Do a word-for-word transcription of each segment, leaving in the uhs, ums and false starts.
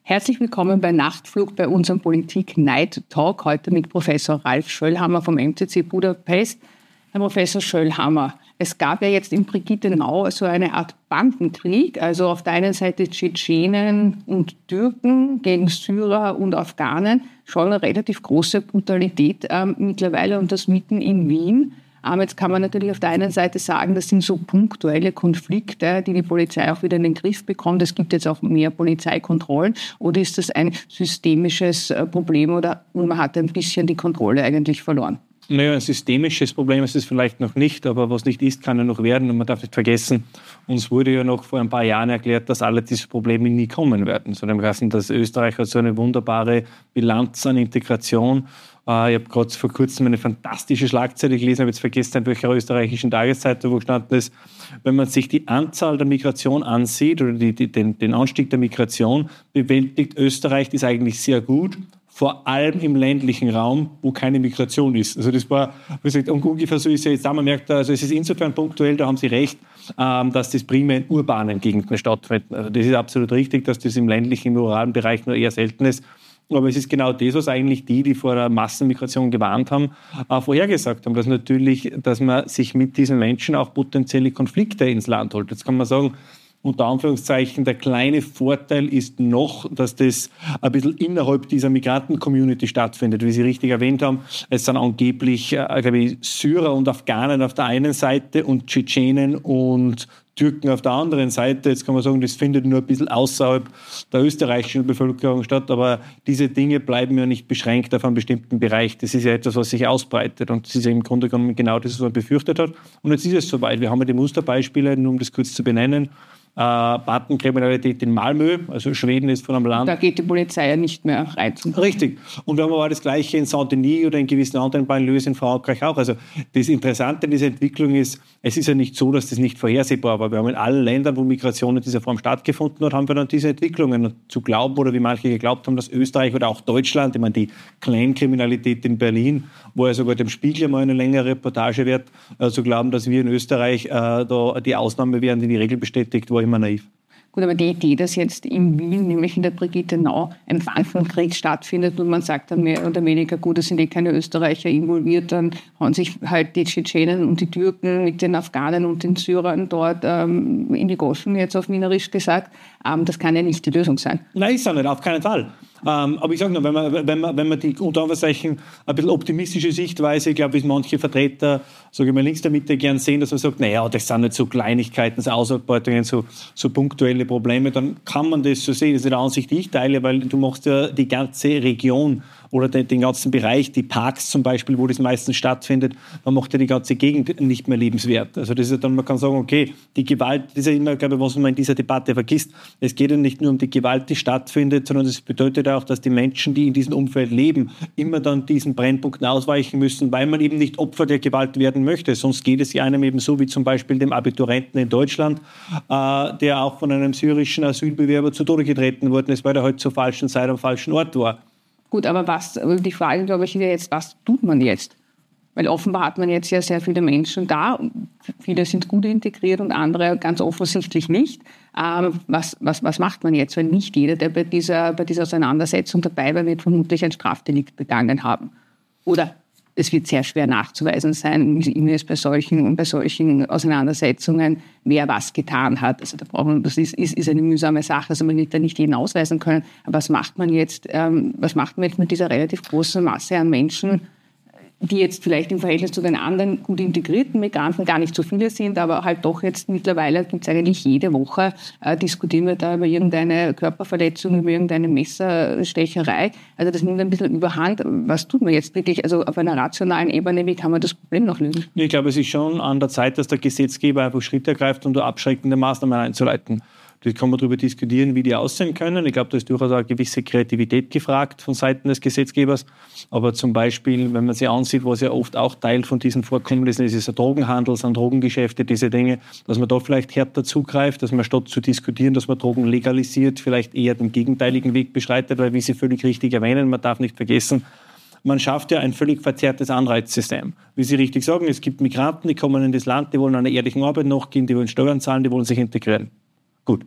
Herzlich willkommen bei Nachtflug bei unserem Politik-Night-Talk, heute mit Professor Ralf Schöllhammer vom M C C Budapest. Herr Professor Schöllhammer, es gab ja jetzt in Brigittenau so eine Art Bandenkrieg, also auf der einen Seite Tschetschenen und Türken gegen Syrer und Afghanen, schon eine relativ große Brutalität ähm, mittlerweile und das mitten in Wien. Ähm, jetzt kann man natürlich auf der einen Seite sagen, das sind so punktuelle Konflikte, die die Polizei auch wieder in den Griff bekommt. Es gibt jetzt auch mehr Polizeikontrollen. Oder ist das ein systemisches äh, Problem oder man hat ein bisschen die Kontrolle eigentlich verloren? Naja, ein systemisches Problem ist es vielleicht noch nicht, aber was nicht ist, kann ja noch werden. Und man darf nicht vergessen, uns wurde ja noch vor ein paar Jahren erklärt, dass alle diese Probleme nie kommen werden. So dem Ganzen, dass Österreich hat so eine wunderbare Bilanz an Integration. Ich habe gerade vor kurzem eine fantastische Schlagzeile gelesen, habe jetzt vergessen, in welcher österreichischen Tageszeitung, wo gestanden ist, wenn man sich die Anzahl der Migration ansieht oder die, die, den, den Anstieg der Migration, bewältigt Österreich das eigentlich sehr gut. Vor allem im ländlichen Raum, wo keine Migration ist. Also das war, wie gesagt, ungefähr so ist ja jetzt da. Man merkt, also es ist insofern punktuell, da haben Sie recht, ähm, dass das primär in urbanen Gegenden stattfindet. Also das ist absolut richtig, dass das im ländlichen, im ruralen Bereich nur eher selten ist. Aber es ist genau das, was eigentlich die, die vor der Massenmigration gewarnt haben, äh, vorhergesagt haben, dass natürlich, dass man sich mit diesen Menschen auch potenzielle Konflikte ins Land holt. Jetzt kann man sagen, unter Anführungszeichen, der kleine Vorteil ist noch, dass das ein bisschen innerhalb dieser Migranten-Community stattfindet. Wie Sie richtig erwähnt haben, es sind angeblich, äh, glaube ich, Syrer und Afghanen auf der einen Seite und Tschetschenen und Türken auf der anderen Seite. Jetzt kann man sagen, das findet nur ein bisschen außerhalb der österreichischen Bevölkerung statt, aber diese Dinge bleiben ja nicht beschränkt auf einen bestimmten Bereich. Das ist ja etwas, was sich ausbreitet und das ist ja im Grunde genommen genau das, was man befürchtet hat. Und jetzt ist es soweit. Wir haben ja die Musterbeispiele, nur um das kurz zu benennen. Äh, Bandenkriminalität in Malmö, also Schweden ist von einem Land. Da geht die Polizei ja nicht mehr rein. Richtig. Und wir haben aber das Gleiche in Saint-Denis oder in gewissen anderen Banlieues in Frankreich auch. Also das Interessante an dieser Entwicklung ist, es ist ja nicht so, dass das nicht vorhersehbar war. Wir haben in allen Ländern, wo Migration in dieser Form stattgefunden hat, haben wir dann diese Entwicklungen. Und zu glauben, oder wie manche geglaubt haben, dass Österreich oder auch Deutschland, ich meine die Kleinkriminalität in Berlin, wo ja sogar dem Spiegel mal eine längere Reportage wert, äh, zu glauben, dass wir in Österreich äh, da die Ausnahme wären, die die Regel bestätigt, war immer naiv. Gut, aber die Idee, dass jetzt in Wien, nämlich in der Brigittenau, ein Bandenkrieg stattfindet und man sagt dann mehr oder weniger, gut, es sind eh keine Österreicher involviert, dann hauen sich halt die Tschetschenen und die Türken mit den Afghanen und den Syrern dort ähm, in die Goschen, jetzt auf Wienerisch gesagt. Ähm, das kann ja nicht die Lösung sein. Nein, ist auch nicht, auf keinen Fall. Ähm, aber ich sage nur, wenn man, wenn man, wenn man die unter Anführungszeichen ein bisschen optimistische Sichtweise, ich glaube, wie manche Vertreter, sage ich mal, links der Mitte gern sehen, dass man sagt, naja, das sind nicht so Kleinigkeiten, so Ausarbeitungen, so, so punktuelle Probleme, dann kann man das so sehen. Das ist eine Ansicht, die ich teile, weil du machst ja die ganze Region oder den, den ganzen Bereich, die Parks zum Beispiel, wo das meistens stattfindet, man macht ja die ganze Gegend nicht mehr lebenswert. Also das ist ja dann, man kann sagen, okay, die Gewalt, das ist ja immer, glaube ich, was man in dieser Debatte vergisst. Es geht ja nicht nur um die Gewalt, die stattfindet, sondern es bedeutet auch, dass die Menschen, die in diesem Umfeld leben, immer dann diesen Brennpunkten ausweichen müssen, weil man eben nicht Opfer der Gewalt werden möchte. Sonst geht es ja einem eben so wie zum Beispiel dem Abiturienten in Deutschland, äh, der auch von einem syrischen Asylbewerber zu Tode getreten worden ist, weil er halt zur falschen Zeit am falschen Ort war. Gut, aber was, die Frage, glaube ich, ist ja jetzt, was tut man jetzt? Weil offenbar hat man jetzt ja sehr viele Menschen da. Viele sind gut integriert und andere ganz offensichtlich nicht. Ähm, was, was, was macht man jetzt? Weil nicht jeder, der bei dieser, bei dieser Auseinandersetzung dabei war, wird vermutlich ein Strafdelikt begangen haben. Oder es wird sehr schwer nachzuweisen sein, wie immer es bei solchen, bei solchen Auseinandersetzungen, wer was getan hat. Also da braucht man, das ist, ist, ist eine mühsame Sache. Also man wird da nicht jeden ausweisen können. Aber was macht man jetzt, ähm, was macht man jetzt mit dieser relativ großen Masse an Menschen, die jetzt vielleicht im Verhältnis zu den anderen gut integrierten Migranten gar nicht so viele sind, aber halt doch jetzt mittlerweile gibt es eigentlich jede Woche, äh, diskutieren wir da über irgendeine Körperverletzung, über irgendeine Messerstecherei. Also das nimmt ein bisschen überhand. Was tut man jetzt wirklich, also auf einer rationalen Ebene, wie kann man das Problem noch lösen? Ich glaube, es ist schon an der Zeit, dass der Gesetzgeber einfach Schritte ergreift, um da abschreckende Maßnahmen einzuleiten. Da kann man darüber diskutieren, wie die aussehen können. Ich glaube, da ist durchaus eine gewisse Kreativität gefragt von Seiten des Gesetzgebers. Aber zum Beispiel, wenn man sich ansieht, was ja oft auch Teil von diesen Vorkommnissen ist, ist der Drogenhandel, sind Drogengeschäfte, diese Dinge, dass man da vielleicht härter zugreift, dass man statt zu diskutieren, dass man Drogen legalisiert, vielleicht eher den gegenteiligen Weg beschreitet, weil, wie Sie völlig richtig erwähnen, man darf nicht vergessen, man schafft ja ein völlig verzerrtes Anreizsystem. Wie Sie richtig sagen, es gibt Migranten, die kommen in das Land, die wollen einer ehrlichen Arbeit nachgehen, die wollen Steuern zahlen, die wollen sich integrieren. Gut.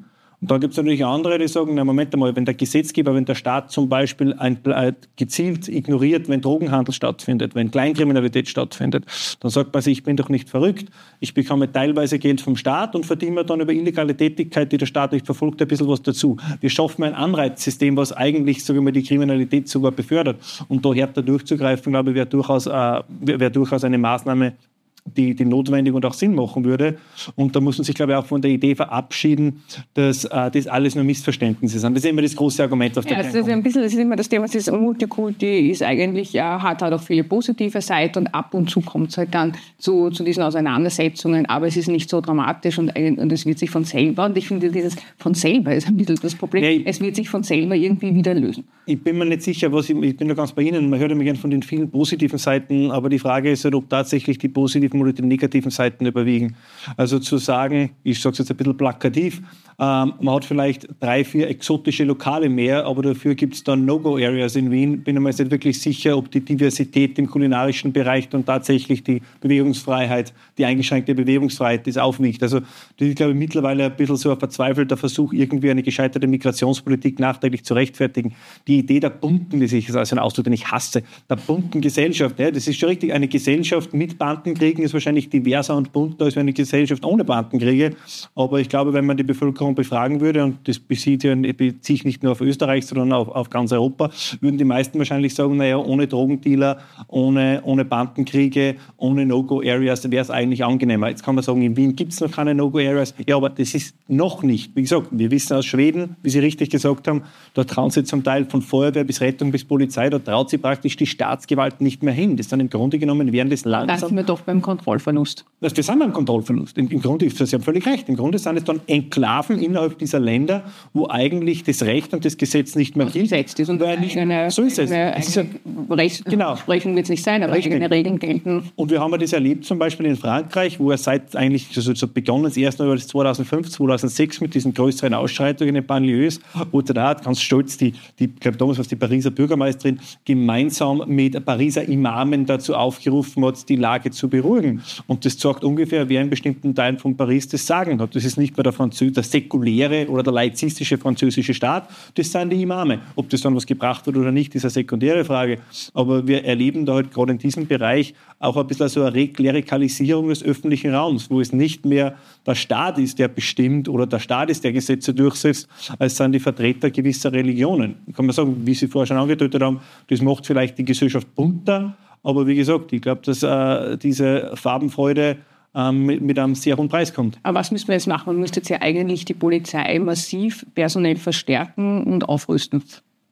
Und dann gibt es natürlich andere, die sagen, na Moment einmal, wenn der Gesetzgeber, wenn der Staat zum Beispiel ein, äh, gezielt ignoriert, wenn Drogenhandel stattfindet, wenn Kleinkriminalität stattfindet, dann sagt man sich, ich bin doch nicht verrückt, ich bekomme teilweise Geld vom Staat und verdiene mir dann über illegale Tätigkeit, die der Staat nicht verfolgt, ein bisschen was dazu. Wir schaffen ein Anreizsystem, was eigentlich, sagen wir mal, die Kriminalität sogar befördert. Und da härter durchzugreifen, glaube ich, wäre durchaus, äh, wäre durchaus eine Maßnahme, die, die notwendig und auch Sinn machen würde. Und da muss man sich, glaube ich, auch von der Idee verabschieden, dass äh, das alles nur Missverständnisse sind. Das ist immer das große Argument auf der ja, das ist ein bisschen, das ist immer das Thema, das Multikulti ist eigentlich, ja, hat halt auch viele positive Seiten und ab und zu kommt es halt dann zu, zu diesen Auseinandersetzungen, aber es ist nicht so dramatisch und, und es wird sich von selber, und ich finde, dieses von selber ist ein bisschen das Problem, nee, es wird sich von selber irgendwie wieder lösen. Ich bin mir nicht sicher, was ich, ich bin da ganz bei Ihnen, man hört immer gerne von den vielen positiven Seiten, aber die Frage ist halt, ob tatsächlich die positiven oder die negativen Seiten überwiegen. Also zu sagen, ich sage es jetzt ein bisschen plakativ, ähm, man hat vielleicht drei, vier exotische Lokale mehr, aber dafür gibt es dann No-Go-Areas in Wien. Bin mir jetzt nicht wirklich sicher, ob die Diversität im kulinarischen Bereich dann tatsächlich die Bewegungsfreiheit, die eingeschränkte Bewegungsfreiheit, das aufwiegt. Also das ist, glaube ich, mittlerweile ein bisschen so ein verzweifelter Versuch, irgendwie eine gescheiterte Migrationspolitik nachträglich zu rechtfertigen. Die Idee der bunten, das ist also ein Ausdruck, den ich hasse, der bunten Gesellschaft, ja, das ist schon richtig, eine Gesellschaft mit Bandenkriegen ist wahrscheinlich diverser und bunter als eine Gesellschaft ohne Bandenkriege. Aber ich glaube, wenn man die Bevölkerung befragen würde, und das bezieht ja, bezieht sich nicht nur auf Österreich, sondern auf, auf ganz Europa, würden die meisten wahrscheinlich sagen, naja, ohne Drogendealer, ohne, ohne Bandenkriege, ohne No-Go-Areas wäre es eigentlich angenehmer. Jetzt kann man sagen, in Wien gibt es noch keine No-Go-Areas. Ja, aber das ist noch nicht. Wie gesagt, wir wissen aus Schweden, wie Sie richtig gesagt haben, da trauen sie zum Teil von Feuerwehr bis Rettung bis Polizei, da traut sie praktisch die Staatsgewalt nicht mehr hin. Das sind im Grunde genommen während des langsam... Da sind wir doch beim Kontrollverlust. Das, wir sind beim Kontrollverlust. Im, im Grunde, Sie haben völlig recht, im Grunde sind es dann Enklaven innerhalb dieser Länder, wo eigentlich das Recht und das Gesetz nicht mehr gilt. Gesetzt ist und weil nicht, eine, so ist es. Eine, es ist eine Rechtsprechung genau. wird es nicht sein, aber eigene Regeln gelten. Und wir haben das erlebt zum Beispiel in Frankreich, wo er seit eigentlich also so begonnen ist, erst noch zweitausendfünf, zweitausendsechs mit diesen größeren Ausschreitungen in den Banlieues, wo der da hat ganz stolz die, die ich glaube damals war es die Pariser Bürgermeisterin, gemeinsam mit Pariser Imamen dazu aufgerufen hat, die Lage zu beruhigen. Und das sagt ungefähr, wer in bestimmten Teilen von Paris das Sagen hat. Das ist nicht mehr der, Französ der säkuläre oder der laizistische französische Staat, das sind die Imame. Ob das dann was gebracht hat oder nicht, ist eine sekundäre Frage. Aber wir erleben da halt gerade in diesem Bereich auch ein bisschen so eine Klerikalisierung des öffentlichen Raums, wo es nicht mehr der Staat ist, der bestimmt oder der Staat ist, der Gesetze durchsetzt, als sind die Vertreter gewisser Religionen. Kann man sagen, wie Sie vorher schon angedeutet haben, das macht vielleicht die Gesellschaft bunter, aber wie gesagt, ich glaube, dass äh, diese Farbenfreude ähm, mit, mit einem sehr hohen Preis kommt. Aber was müssen wir jetzt machen? Man müsste jetzt ja eigentlich die Polizei massiv personell verstärken und aufrüsten.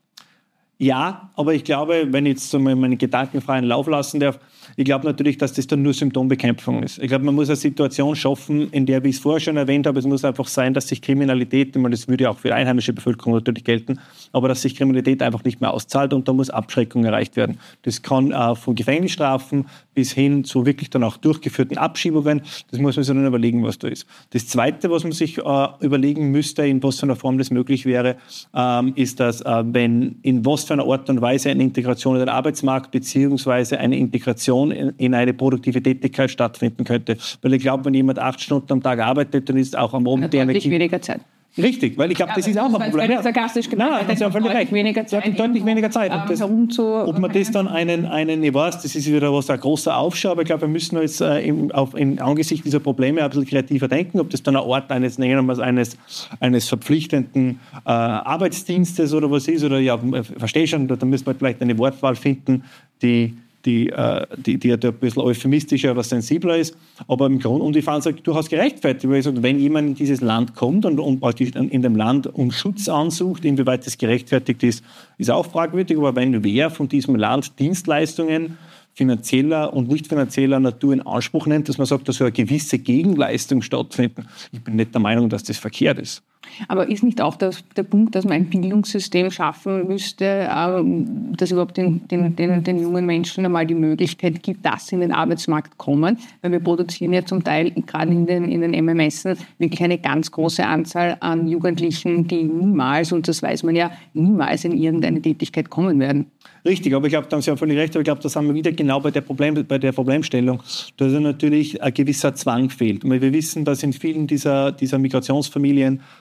Ja, aber ich glaube, wenn ich jetzt so meine Gedanken freien Lauf lassen darf, ich glaube natürlich, dass das dann nur Symptombekämpfung ist. Ich glaube, man muss eine Situation schaffen, in der, wie ich es vorher schon erwähnt habe, es muss einfach sein, dass sich Kriminalität, ich meine, das würde ja auch für die einheimische Bevölkerung natürlich gelten, aber dass sich Kriminalität einfach nicht mehr auszahlt und da muss Abschreckung erreicht werden. Das kann äh, von Gefängnisstrafen bis hin zu wirklich dann auch durchgeführten Abschiebungen, das muss man sich dann überlegen, was da ist. Das Zweite, was man sich äh, überlegen müsste, in was für einer Form das möglich wäre, ähm, ist, dass äh, wenn in was für einer Art und Weise eine Integration in den Arbeitsmarkt beziehungsweise eine Integration in, in eine produktive Tätigkeit stattfinden könnte. Weil ich glaube, wenn jemand acht Stunden am Tag arbeitet, dann ist auch am Abend die Energie... weniger Zeit. Richtig, weil ich glaube, ja, das ist auch ein Problem. Ja. Sarkastisch gemeint. Nein, das ist ja völlig recht. Weniger Zeit, ja, deutlich weniger Zeit. Und das, ob man das dann einen, einen, ich weiß, das ist wieder was, ein großer Aufschau, aber ich glaube, wir müssen jetzt äh, im, auf, in, angesichts dieser Probleme ein bisschen kreativer denken, ob das dann ein Ort eines, nennen wir es, eines, eines verpflichtenden äh, Arbeitsdienstes oder was ist, oder ja, verstehe schon, da müssen wir vielleicht eine Wortwahl finden, die die, äh, die, die ein bisschen euphemistischer oder sensibler ist. Aber im Grunde, und ich fand es durchaus gerechtfertigt, weil ich sage, wenn jemand in dieses Land kommt und, und praktisch in dem Land um Schutz ansucht, inwieweit das gerechtfertigt ist, ist auch fragwürdig. Aber wenn wer von diesem Land Dienstleistungen finanzieller und nicht finanzieller Natur in Anspruch nimmt, dass man sagt, da soll eine gewisse Gegenleistung stattfinden. Ich bin nicht der Meinung, dass das verkehrt ist. Aber ist nicht auch das, der Punkt, dass man ein Bildungssystem schaffen müsste, das überhaupt den, den, den, den jungen Menschen einmal die Möglichkeit gibt, dass sie in den Arbeitsmarkt kommen? Weil wir produzieren ja zum Teil, gerade in den, in den M M S, wirklich eine ganz große Anzahl an Jugendlichen, die niemals, und das weiß man ja, niemals in irgendeine Tätigkeit kommen werden. Richtig, aber ich glaube, da haben Sie ja völlig recht, aber ich glaube, da sind wir wieder genau bei der, Problem, bei der Problemstellung, dass natürlich ein gewisser Zwang fehlt. Wir wissen, dass in vielen dieser, dieser Migrationsfamilien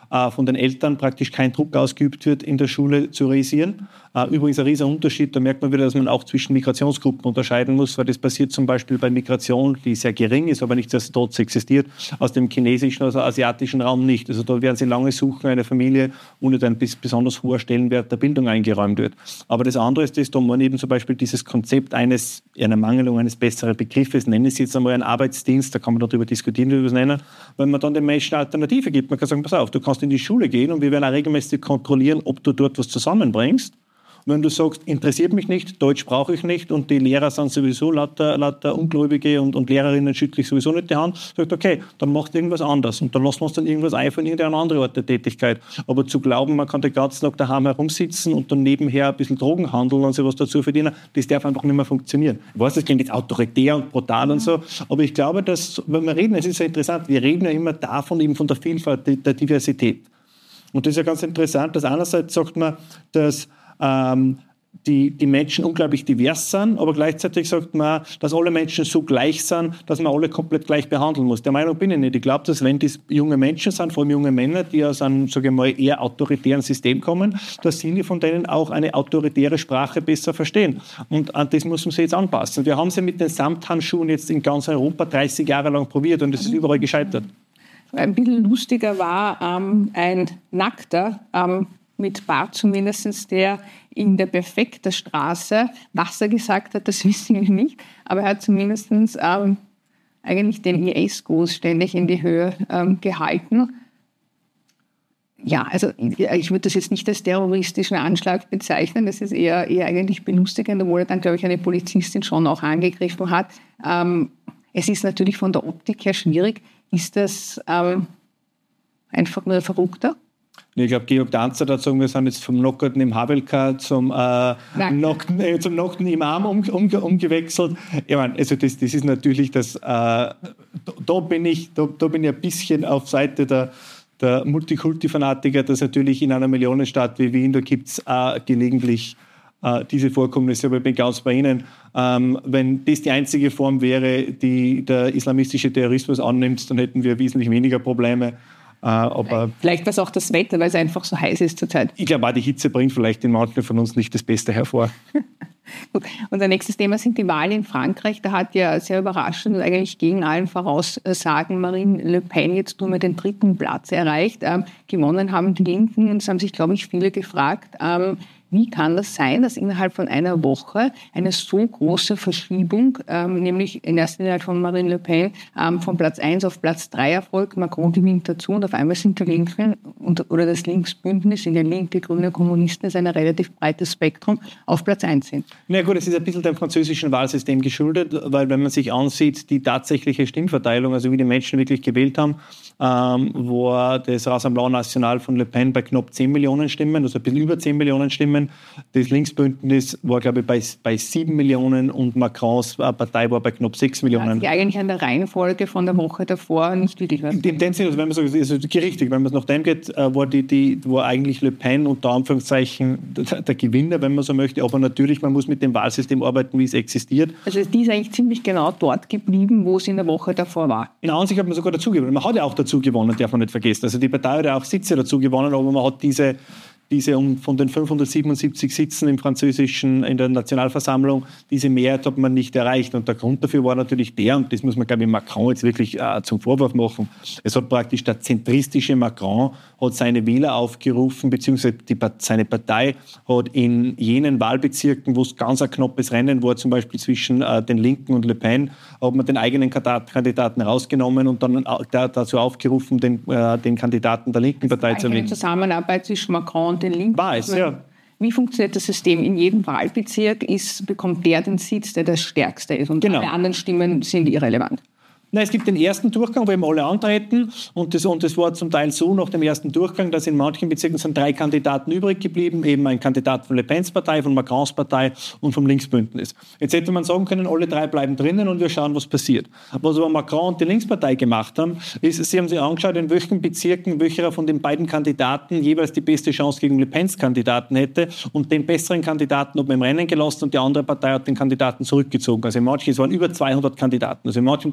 äh, von den Eltern praktisch kein Druck ausgeübt wird, in der Schule zu realisieren. Äh, übrigens ein riesiger Unterschied, da merkt man wieder, dass man auch zwischen Migrationsgruppen unterscheiden muss, weil das passiert zum Beispiel bei Migration, die sehr gering ist, aber nichtsdestotrotz existiert, aus dem chinesischen, also asiatischen Raum nicht. Also da werden sie lange suchen, eine Familie, ohne ein besonders hoher Stellenwert der Bildung eingeräumt wird. Aber das andere ist, dass da man eben zum Beispiel dieses Konzept eines, einer Mangelung eines besseren Begriffes, nennen Sie jetzt einmal einen Arbeitsdienst, da kann man darüber diskutieren, wie wir es nennen, weil man dann den Menschen eine Alternative gibt. Man kann sagen, pass auf, du kannst in die Schule gehen und wir werden auch regelmäßig kontrollieren, ob du dort was zusammenbringst. Und wenn du sagst, interessiert mich nicht, Deutsch brauche ich nicht und die Lehrer sind sowieso lauter, lauter Ungläubige und, und Lehrerinnen schüttle ich sowieso nicht die Hand, sagt, okay, dann macht irgendwas anders und dann lassen wir uns dann irgendwas einfallen, irgendeine andere Art der Tätigkeit. Aber zu glauben, man kann den ganzen Tag daheim herumsitzen und dann nebenher ein bisschen Drogen handeln und sich was dazu verdienen, das darf einfach nicht mehr funktionieren. Ich weiß, das klingt jetzt autoritär und brutal und so, aber ich glaube, dass, wenn wir reden, es ist ja interessant, wir reden ja immer davon, eben von der Vielfalt, der Diversität. Und das ist ja ganz interessant, dass einerseits sagt man, dass ähm, die, die Menschen unglaublich divers sind, aber gleichzeitig sagt man, dass alle Menschen so gleich sind, dass man alle komplett gleich behandeln muss. Der Meinung bin ich nicht. Ich glaube, dass wenn das junge Menschen sind, vor allem junge Männer, die aus einem, sage ich mal, eher autoritären System kommen, dass viele von denen auch eine autoritäre Sprache besser verstehen. Und an das muss man sich jetzt anpassen. Wir haben sie mit den Samthandschuhen jetzt in ganz Europa dreißig Jahre lang probiert und es ist überall gescheitert. Ein bisschen lustiger war ähm, ein Nackter, ähm, mit Bart zumindest, der in der Perfekter Straße, was er gesagt hat, das wissen wir nicht, aber er hat zumindest ähm, eigentlich den I S-Gruß ständig in die Höhe ähm, gehalten. Ja, also ich würde das jetzt nicht als terroristischen Anschlag bezeichnen, das ist eher, eher eigentlich belustigend, obwohl er dann, glaube ich, eine Polizistin schon auch angegriffen hat. Ähm, es ist natürlich von der Optik her schwierig. Ist das ähm, einfach nur ein Verrückter? Ich glaube, Georg Danzer hat gesagt, wir sind jetzt vom Nockerten im Havelka zum, äh, Nackten, äh, zum Nackten Imam um, um, umgewechselt. Ich meine, also das, das ist natürlich das, äh, da, da, bin ich, da, da bin ich ein bisschen auf Seite der, der Multikulti-Fanatiker, dass natürlich in einer Millionenstadt wie Wien, da gibt es äh, gelegentlich äh, diese Vorkommnisse, aber ich bin ganz bei Ihnen. Ähm, wenn das die einzige Form wäre, die der islamistische Terrorismus annimmt, dann hätten wir wesentlich weniger Probleme. Uh, aber vielleicht war es auch das Wetter, weil es einfach so heiß ist zurzeit. Ich glaube auch, die Hitze bringt vielleicht in manchen von uns nicht das Beste hervor. Gut. Unser nächstes Thema sind die Wahlen in Frankreich. Da hat ja sehr überraschend und eigentlich gegen allen Voraussagen Marine Le Pen jetzt nur mehr den dritten Platz erreicht. Ähm, gewonnen haben die Linken und es haben sich, glaube ich, viele gefragt, ähm, wie kann das sein, dass innerhalb von einer Woche eine so große Verschiebung, ähm, nämlich in erster Linie von Marine Le Pen, ähm, von Platz eins auf Platz drei erfolgt, Macron gewinnt dazu und auf einmal sind die Linken und, oder das Linksbündnis, sind ja Linke, Grüne, Kommunisten, ist ein relativ breites Spektrum, auf Platz eins sind. Na gut, es ist ein bisschen dem französischen Wahlsystem geschuldet, weil wenn man sich ansieht, die tatsächliche Stimmverteilung, also wie die Menschen wirklich gewählt haben, ähm, war das Rassemblement National von Le Pen bei knapp zehn Millionen Stimmen, also ein bisschen über zehn Millionen Stimmen. Das Linksbündnis war, glaube ich, bei, bei sieben Millionen und Macrons Partei war bei knapp sechs Millionen. Also eigentlich an der Reihenfolge von der Woche davor nicht wirklich was. In dem Sinne, also wenn man sagt, also richtig, wenn man es nach dem geht, war, die, die, war eigentlich Le Pen unter Anführungszeichen der, der Gewinner, wenn man so möchte. Aber natürlich, man muss mit dem Wahlsystem arbeiten, wie es existiert. Also die ist eigentlich ziemlich genau dort geblieben, wo es in der Woche davor war. In Ansicht hat man sogar dazu gewonnen. Man hat ja auch dazu gewonnen, darf man nicht vergessen. Also die Partei hat ja auch Sitze dazu gewonnen, aber man hat diese diese um, von den fünfhundertsiebenundsiebzig Sitzen im französischen, in der Nationalversammlung, diese Mehrheit hat man nicht erreicht. Und der Grund dafür war natürlich der, und das muss man, glaube ich, Macron jetzt wirklich äh, zum Vorwurf machen, es hat praktisch der zentristische Macron hat seine Wähler aufgerufen, beziehungsweise die, seine Partei hat in jenen Wahlbezirken, wo es ganz ein knappes Rennen war, zum Beispiel zwischen äh, den Linken und Le Pen, hat man den eigenen Kandidaten rausgenommen und dann äh, dazu aufgerufen, den, äh, den Kandidaten der linken Partei zu wählen. Eine Zusammenarbeit zwischen Macron und den Linken. War es, ja. Wie funktioniert das System? In jedem Wahlbezirk ist, bekommt der den Sitz, der der stärkste ist und genau. Alle anderen Stimmen sind irrelevant. Nein, es gibt den ersten Durchgang, wo eben alle antreten und das, und das war zum Teil so nach dem ersten Durchgang, dass in manchen Bezirken sind drei Kandidaten übrig geblieben, eben ein Kandidat von Le Pens Partei, von Macrons Partei und vom Linksbündnis. Jetzt hätte man sagen können, alle drei bleiben drinnen und wir schauen, was passiert. Was aber Macron und die Linkspartei gemacht haben, ist, sie haben sich angeschaut, in welchen Bezirken welcher von den beiden Kandidaten jeweils die beste Chance gegen Le Pens Kandidaten hätte und den besseren Kandidaten hat man im Rennen gelassen und die andere Partei hat den Kandidaten zurückgezogen. Also in manchen, es waren über zweihundert Kandidaten, also in manchen Bereichen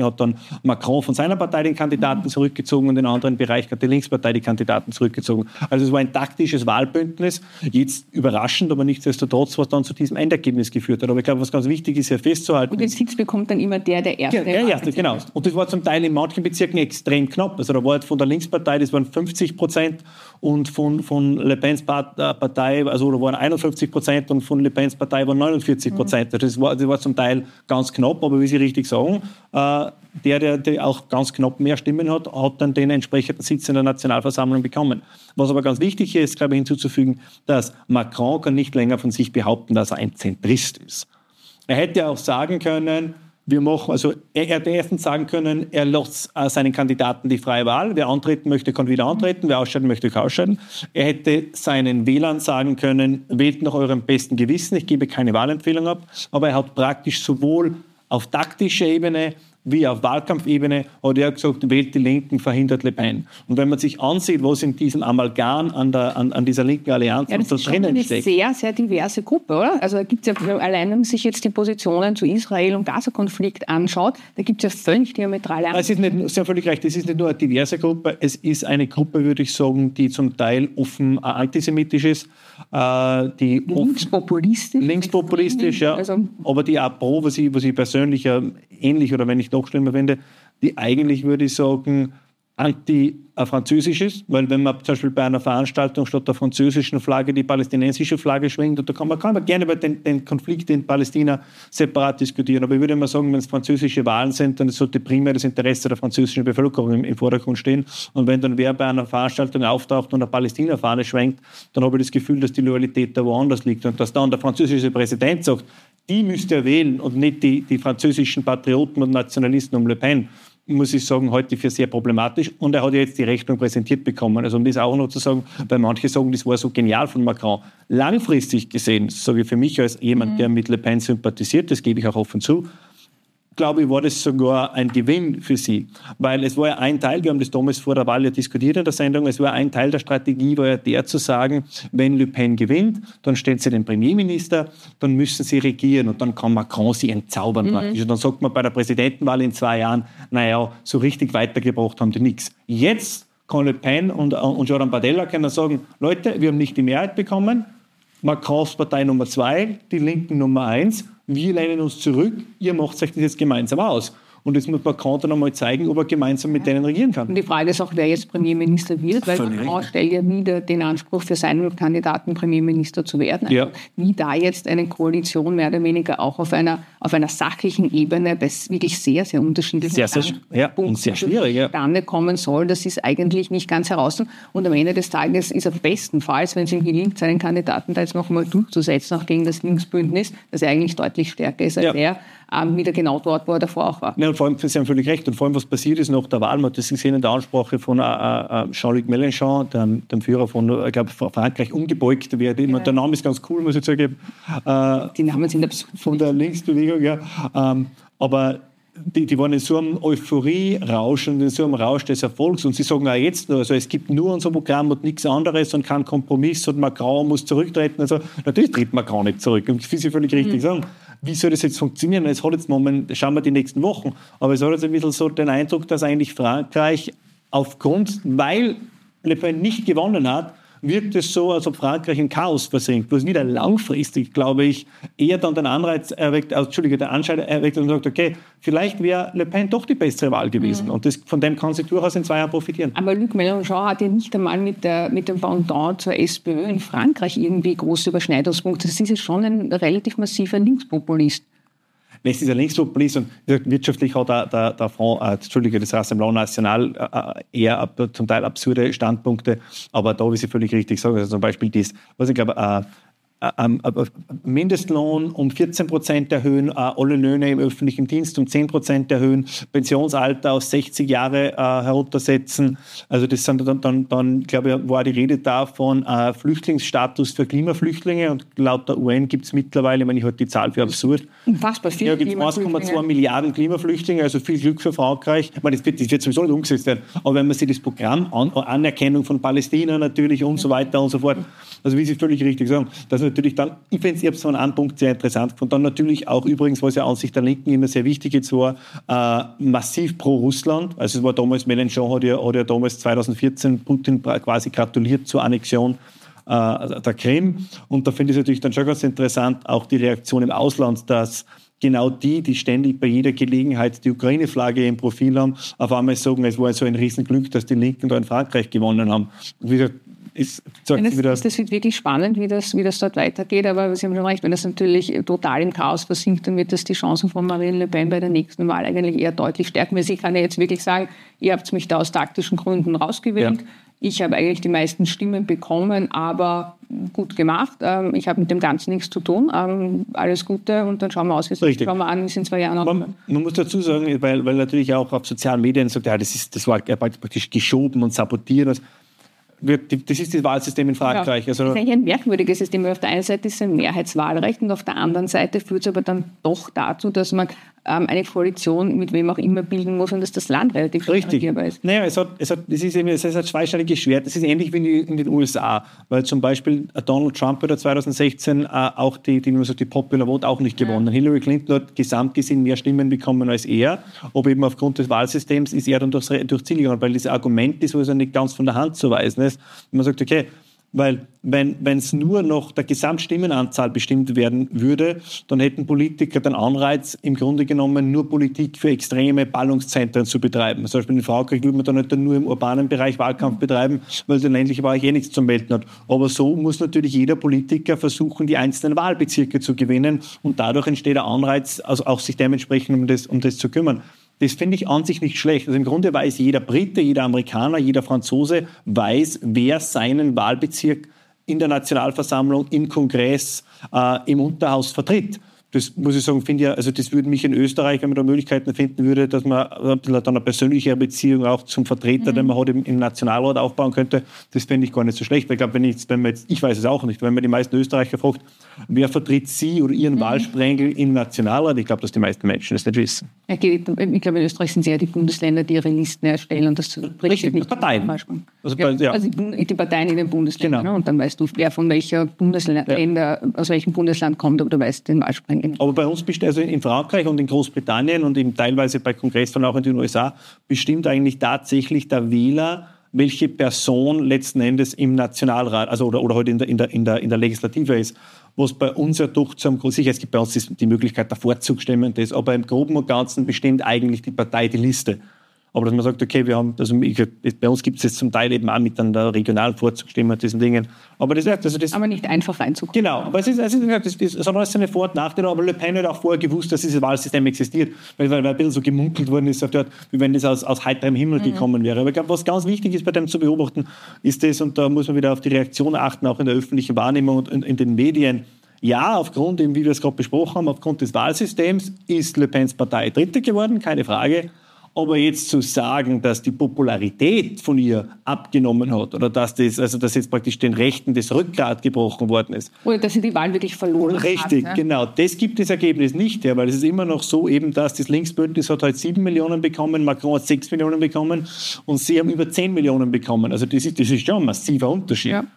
hat dann Macron von seiner Partei den Kandidaten zurückgezogen und in den anderen Bereich hat die Linkspartei die Kandidaten zurückgezogen. Also es war ein taktisches Wahlbündnis, jetzt überraschend, aber nichtsdestotrotz, was dann zu diesem Endergebnis geführt hat. Aber ich glaube, was ganz wichtig ist, hier festzuhalten. Und den Sitz bekommt dann immer der, der Erste. Ja, der Erste, genau. Und das war zum Teil in manchen Bezirken extrem knapp. Also da war jetzt von der Linkspartei, das waren fünfzig Prozent und von, von Le Pens Partei, also da waren einundfünfzig Prozent und von Le Pens Partei waren neunundvierzig Prozent. Mhm. Das war, das war zum Teil ganz knapp, aber wie Sie richtig sagen, äh, der, der, der auch ganz knapp mehr Stimmen hat, hat dann den entsprechenden Sitz in der Nationalversammlung bekommen. Was aber ganz wichtig ist, glaube ich, hinzuzufügen, dass Macron kann nicht länger von sich behaupten, dass er ein Zentrist ist. Er hätte auch sagen können, wir machen, also er hätte erstens sagen können, er lässt äh, seinen Kandidaten die freie Wahl. Wer antreten möchte, kann wieder antreten. Wer ausscheiden möchte, kann ausscheiden. Er hätte seinen Wählern sagen können, wählt nach eurem besten Gewissen. Ich gebe keine Wahlempfehlung ab. Aber er hat praktisch sowohl auf taktischer Ebene wie auf Wahlkampfebene hat er gesagt, wählt die Linken, verhindert Le Pen. Und wenn man sich ansieht, was in diesem Amalgam an, der, an, an dieser linken Allianz ja, das so ist drinnen eine steckt. sehr, sehr diverse Gruppe, oder? Also da gibt's ja, allein wenn man sich jetzt die Positionen zu Israel und Gaza-Konflikt anschaut, da gibt es ja völlig diametrale Ansichten. Es ist nicht, Sie haben völlig recht, es ist nicht nur eine diverse Gruppe, es ist eine Gruppe, würde ich sagen, die zum Teil offen äh, antisemitisch ist, äh, die linkspopulistisch. Linkspopulistisch, ja, also, aber die auch pro, was ich, was ich persönlich ja ähnlich oder wenn ich noch schlimmer finde, die eigentlich, würde ich sagen, anti-französisch ist, weil wenn man zum Beispiel bei einer Veranstaltung statt der französischen Flagge die palästinensische Flagge schwingt, und da kann man, kann man gerne über den, den Konflikt in Palästina separat diskutieren, aber ich würde mal sagen, wenn es französische Wahlen sind, dann sollte primär das Interesse der französischen Bevölkerung im, im Vordergrund stehen, und wenn dann wer bei einer Veranstaltung auftaucht und eine Palästina-Fahne schwenkt, dann habe ich das Gefühl, dass die Loyalität da woanders liegt und dass dann der französische Präsident sagt, die müsst ihr wählen und nicht die, die französischen Patrioten und Nationalisten um Le Pen, muss ich sagen, heute für sehr problematisch. Und er hat ja jetzt die Rechnung präsentiert bekommen. Also um das auch noch zu sagen, weil manche sagen, das war so genial von Macron. Langfristig gesehen, sage ich für mich als jemand, mhm. der mit Le Pen sympathisiert, das gebe ich auch offen zu, glaube ich, war das sogar ein Gewinn für sie. Weil es war ja ein Teil, wir haben das damals vor der Wahl ja diskutiert in der Sendung, es war ein Teil der Strategie, war ja der zu sagen, wenn Le Pen gewinnt, dann stellt sie den Premierminister, dann müssen sie regieren und dann kann Macron sie entzaubern mhm. praktisch. Und dann sagt man bei der Präsidentenwahl in zwei Jahren, naja, so richtig weitergebracht haben die nichts. Jetzt kann Le Pen und, und Jordan Bardella können sagen, Leute, wir haben nicht die Mehrheit bekommen, Macrons Partei Nummer zwei, die Linken Nummer eins, wir lehnen uns zurück, ihr macht euch das jetzt gemeinsam aus. Und jetzt muss Macron dann einmal zeigen, ob er gemeinsam mit denen regieren kann. Und die Frage ist auch, wer jetzt Premierminister wird, weil Macron stellt ja wieder den Anspruch für seinen Kandidaten, Premierminister zu werden. Also ja. Wie da jetzt eine Koalition mehr oder weniger auch auf einer, auf einer sachlichen Ebene bei wirklich sehr, sehr unterschiedlichen sehr, sehr, ja, und sehr schwierig, ja. zustande kommen soll, das ist eigentlich nicht ganz heraus. Und am Ende des Tages ist er bestenfalls, wenn es ihm gelingt, seinen Kandidaten da jetzt noch einmal durchzusetzen, auch gegen das Linksbündnis, das eigentlich deutlich stärker ist als ja. er, ähm, wieder genau dort, wo er davor auch war. Ja, und vor allem, Sie haben völlig recht, und vor allem, was passiert ist nach der Wahl, man hat das gesehen in der Ansprache von äh, äh, Jean-Luc Mélenchon, dem, dem Führer von, ich glaube, Frankreich umgebeugt wird. Ja. Der Name ist ganz cool, muss ich sagen. Äh, Die Namen sind absurd. Von der Linksbewegung, ja. Ähm, aber die, die waren in so einem Euphorie-Rausch und in so einem Rausch des Erfolgs. Und sie sagen auch jetzt noch, also es gibt nur unser Programm und nichts anderes und kein Kompromiss und Macron muss zurücktreten. Also natürlich tritt Macron nicht zurück. Und wie Sie völlig richtig mhm. sagen, wie soll das jetzt funktionieren? Es hat jetzt Moment, schauen wir die nächsten Wochen, aber es hat jetzt ein bisschen so den Eindruck, dass eigentlich Frankreich aufgrund, weil Le Pen nicht gewonnen hat, wirkt es so, als ob Frankreich in Chaos versinkt, was wieder langfristig, glaube ich, eher dann den Anreiz erweckt, also, Entschuldige, der Anschein erweckt und sagt, okay, vielleicht wäre Le Pen doch die bessere Wahl gewesen. Mhm. Und das, von dem kann sie durchaus in zwei Jahren profitieren. Aber Luc Mélenchon hat ja nicht einmal mit, der, mit dem Pendant zur SPÖ in Frankreich irgendwie große Überschneidungspunkte. Das ist ja schon ein relativ massiver Linkspopulist. Es ist ein Linkspopulist und wirtschaftlich hat der, der, der Front, äh, Entschuldige, das Rassemblement National äh, eher ab, zum Teil absurde Standpunkte, aber da, wie Sie völlig richtig sagen, also zum Beispiel das, was ich glaube, äh, Ähm, Mindestlohn um vierzehn Prozent erhöhen, äh, alle Löhne im öffentlichen Dienst um zehn Prozent erhöhen, Pensionsalter aus sechzig Jahre äh, heruntersetzen. Also das sind dann, dann, dann glaube ich, war die Rede davon, äh, Flüchtlingsstatus für Klimaflüchtlinge, und laut der U N gibt es mittlerweile, ich meine, ich halte die Zahl für absurd. Unfassbar viel. Ja, gibt es eins Komma zwei Milliarden Klimaflüchtlinge, also viel Glück für Frankreich. Ich meine, das wird, das wird sowieso nicht umgesetzt werden, aber wenn man sich das Programm, an, Anerkennung von Palästina natürlich und so weiter und so fort, also wie Sie völlig richtig sagen, dass natürlich dann, ich finde es, ich habe es von einem Punkt sehr interessant gefunden, dann natürlich auch übrigens, was ja an sich der Linken immer sehr wichtig jetzt war, äh, massiv pro Russland. Also es war damals, Mélenchon hat ja, hat ja damals zwanzig vierzehn Putin quasi gratuliert zur Annexion äh, der Krim. Und da finde ich es natürlich dann schon ganz interessant, auch die Reaktion im Ausland, dass genau die, die ständig bei jeder Gelegenheit die Ukraine-Flagge im Profil haben, auf einmal sagen, es war so ein Riesenglück, dass die Linken da in Frankreich gewonnen haben. Und wie gesagt, ist, sagt das, wieder, das wird wirklich spannend, wie das, wie das dort weitergeht. Aber Sie haben schon recht, wenn das natürlich total im Chaos versinkt, dann wird das die Chancen von Marine Le Pen bei der nächsten Wahl eigentlich eher deutlich stärken. Weil sie kann ja jetzt wirklich sagen, ihr habt mich da aus taktischen Gründen rausgewählt. Ja. Ich habe eigentlich die meisten Stimmen bekommen, aber gut gemacht. Ich habe mit dem Ganzen nichts zu tun. Alles Gute und dann schauen wir aus. Richtig. Schauen wir an, wie es in zwei Jahren man, man muss dazu sagen, weil, weil natürlich auch auf sozialen Medien sagt, ja, das, ist, das war praktisch geschoben und sabotiert. Das ist das Wahlsystem in Frankreich. Ja, also das ist eigentlich ein merkwürdiges System. Auf der einen Seite ist es ein Mehrheitswahlrecht und auf der anderen Seite führt es aber dann doch dazu, dass man ähm, eine Koalition mit wem auch immer bilden muss und dass das Land relativ regierbar ist. Naja, es, hat, es, hat, es, ist eben, es ist ein zweischneidiges Schwert. Es ist ähnlich wie in, die, in den U S A, weil zum Beispiel Donald Trump hat zwanzig sechzehn äh, auch die, die, die Popular Vote auch nicht gewonnen. Ja. Hillary Clinton hat gesamt gesehen mehr Stimmen bekommen als er, aber eben aufgrund des Wahlsystems ist er dann durchs, durchs Ziel gegangen, weil das Argument ist, wo es ja nicht ganz von der Hand zu weisen ist. Man sagt, okay, weil wenn es nur noch der Gesamtstimmenanzahl bestimmt werden würde, dann hätten Politiker den Anreiz, im Grunde genommen nur Politik für extreme Ballungszentren zu betreiben. Zum Beispiel in Frankreich würde man dann nicht nur im urbanen Bereich Wahlkampf betreiben, weil der ländliche Bereich eh nichts zu melden hat. Aber so muss natürlich jeder Politiker versuchen, die einzelnen Wahlbezirke zu gewinnen und dadurch entsteht der Anreiz, also auch sich dementsprechend um das, um das zu kümmern. Das finde ich an sich nicht schlecht. Also im Grunde weiß jeder Brite, jeder Amerikaner, jeder Franzose weiß, wer seinen Wahlbezirk in der Nationalversammlung, im Kongress, äh, im Unterhaus vertritt. Das muss ich sagen, finde ich, also das würde mich in Österreich, wenn man da Möglichkeiten finden würde, dass man dann eine persönliche Beziehung auch zum Vertreter, mhm. den man hat im, im Nationalrat aufbauen könnte, das fände ich gar nicht so schlecht. Weil ich glaube, wenn ich, wenn man jetzt, ich weiß es auch nicht, wenn man die meisten Österreicher fragt, wer vertritt Sie oder Ihren mhm. Wahlsprengel im Nationalrat, ich glaube, dass die meisten Menschen das nicht wissen. Ja, ich glaube, in Österreich sind es eher die Bundesländer, die ihre Listen erstellen und das richtig nicht. Parteien. Also, ja, ja. also die Parteien in den Bundesländern. Genau. Und dann weißt du, wer von welcher Bundesländer, ja. aus welchem Bundesland kommt, aber du weißt den Wahlsprengel. Aber bei uns, also in Frankreich und in Großbritannien und eben teilweise bei Kongresswahlen auch in den U S A, bestimmt eigentlich tatsächlich der Wähler, welche Person letzten Endes im Nationalrat, also oder, oder heute in der, in, der, in, der, in der Legislative ist. Was bei uns ja doch zum sicher, es gibt bei uns die Möglichkeit der Vorzugsstimmen, das, aber im Groben und Ganzen bestimmt eigentlich die Partei die Liste. Aber dass man sagt, okay, wir haben, also ich, bei uns gibt es jetzt zum Teil eben auch mit an der regionalen Vorzugsstimme und diesen Dingen. Aber das, also das aber nicht einfach reinzukommen. Genau, aber es ist, es ist, das, das, das hat alles seine Vor- und Nachteile, aber Le Pen hat auch vorher gewusst, dass dieses Wahlsystem existiert, weil, weil, weil ein bisschen so gemunkelt worden ist, dort, wie wenn das aus, aus heiterem Himmel mhm. gekommen wäre. Aber ich glaube, was ganz wichtig ist bei dem zu beobachten, ist das, und da muss man wieder auf die Reaktion achten, auch in der öffentlichen Wahrnehmung und in, in den Medien. Ja, aufgrund, eben, wie wir es gerade besprochen haben, aufgrund des Wahlsystems ist Le Pens Partei Dritte geworden, keine Frage. Aber jetzt zu sagen, dass die Popularität von ihr abgenommen hat oder dass, das, also dass jetzt praktisch den Rechten das Rückgrat gebrochen worden ist. Oder dass sie die Wahl wirklich verloren hat. Richtig, ne? Genau. Das gibt das Ergebnis nicht, ja, weil es ist immer noch so, eben, dass das Linksbündnis hat heute sieben Millionen bekommen, Macron hat sechs Millionen bekommen und sie haben über zehn Millionen bekommen. Also das ist, das ist schon ein massiver Unterschied. Ja.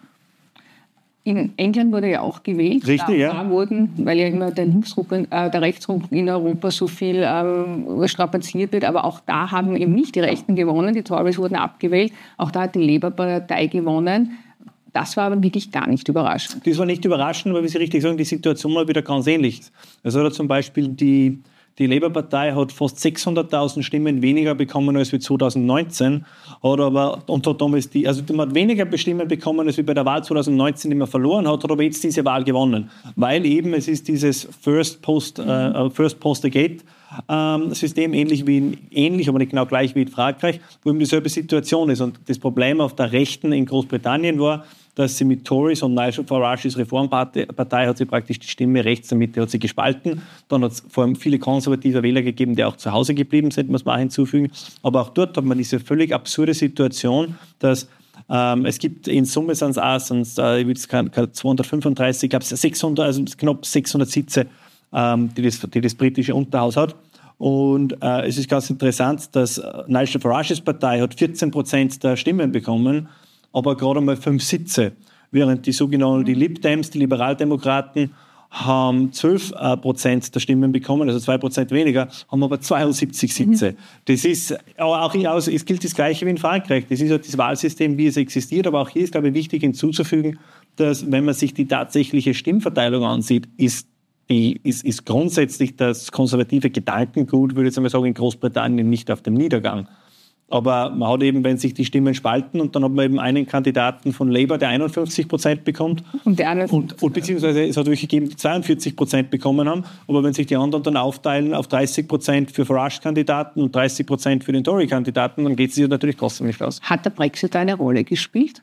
In England wurde ja auch gewählt. Richtig, da, ja. Da wurden, weil ja immer der, Linksruck, äh, der Rechtsruck in Europa so viel ähm, strapaziert wird, aber auch da haben eben nicht die Rechten gewonnen, die Tories wurden abgewählt, auch da hat die Labour-Partei gewonnen. Das war aber wirklich gar nicht überraschend. Das war nicht überraschend, weil, wie Sie richtig sagen, die Situation war wieder ganz ähnlich. Also da zum Beispiel die... Die Labour-Partei hat fast sechshunderttausend Stimmen weniger bekommen als wie zweitausendneunzehn, hat aber, und hat damals die, also man hat weniger Stimmen bekommen als wie bei der Wahl zweitausendneunzehn, die man verloren hat, hat aber jetzt diese Wahl gewonnen. Weil eben es ist dieses First Post, äh, First Post the Gate ähm, System, ähnlich wie in, ähnlich, aber nicht genau gleich wie in Frankreich, wo eben dieselbe Situation ist. Und das Problem auf der Rechten in Großbritannien war, dass sie mit Tories und Nigel Farage's Reformpartei hat sie praktisch die Stimme rechts der Mitte hat sie gespalten. Dann hat es vor allem viele konservative Wähler gegeben, die auch zu Hause geblieben sind, muss man auch hinzufügen. Aber auch dort hat man diese völlig absurde Situation, dass ähm, es gibt in Summe sind es auch, sonst, äh, ich will jetzt zweihundertfünfunddreißig, gab es sechshundert, also knapp sechshundert Sitze, ähm, die, das, die das britische Unterhaus hat. Und äh, es ist ganz interessant, dass Nigel Farage's Partei hat vierzehn Prozent der Stimmen bekommen, aber gerade mal fünf Sitze, während die sogenannten die Lib Dems, die Liberaldemokraten, haben zwölf Prozent der Stimmen bekommen, also zwei Prozent weniger, haben aber zweiundsiebzig Sitze. Mhm. Das ist, aber auch hier aus, es gilt das Gleiche wie in Frankreich. Das ist ja das Wahlsystem, wie es existiert, aber auch hier ist, glaube ich, wichtig hinzuzufügen, dass, wenn man sich die tatsächliche Stimmverteilung ansieht, ist Die ist, ist grundsätzlich das konservative Gedankengut, würde ich jetzt einmal sagen, in Großbritannien nicht auf dem Niedergang. Aber man hat eben, wenn sich die Stimmen spalten und dann hat man eben einen Kandidaten von Labour, der einundfünfzig Prozent bekommt. Und der andere. Und, und beziehungsweise es hat welche gegeben, die zweiundvierzig Prozent bekommen haben. Aber wenn sich die anderen dann aufteilen auf dreißig Prozent für Farage-Kandidaten und dreißig Prozent für den Tory-Kandidaten, dann geht es sich natürlich trotzdem nicht aus. Hat der Brexit eine Rolle gespielt?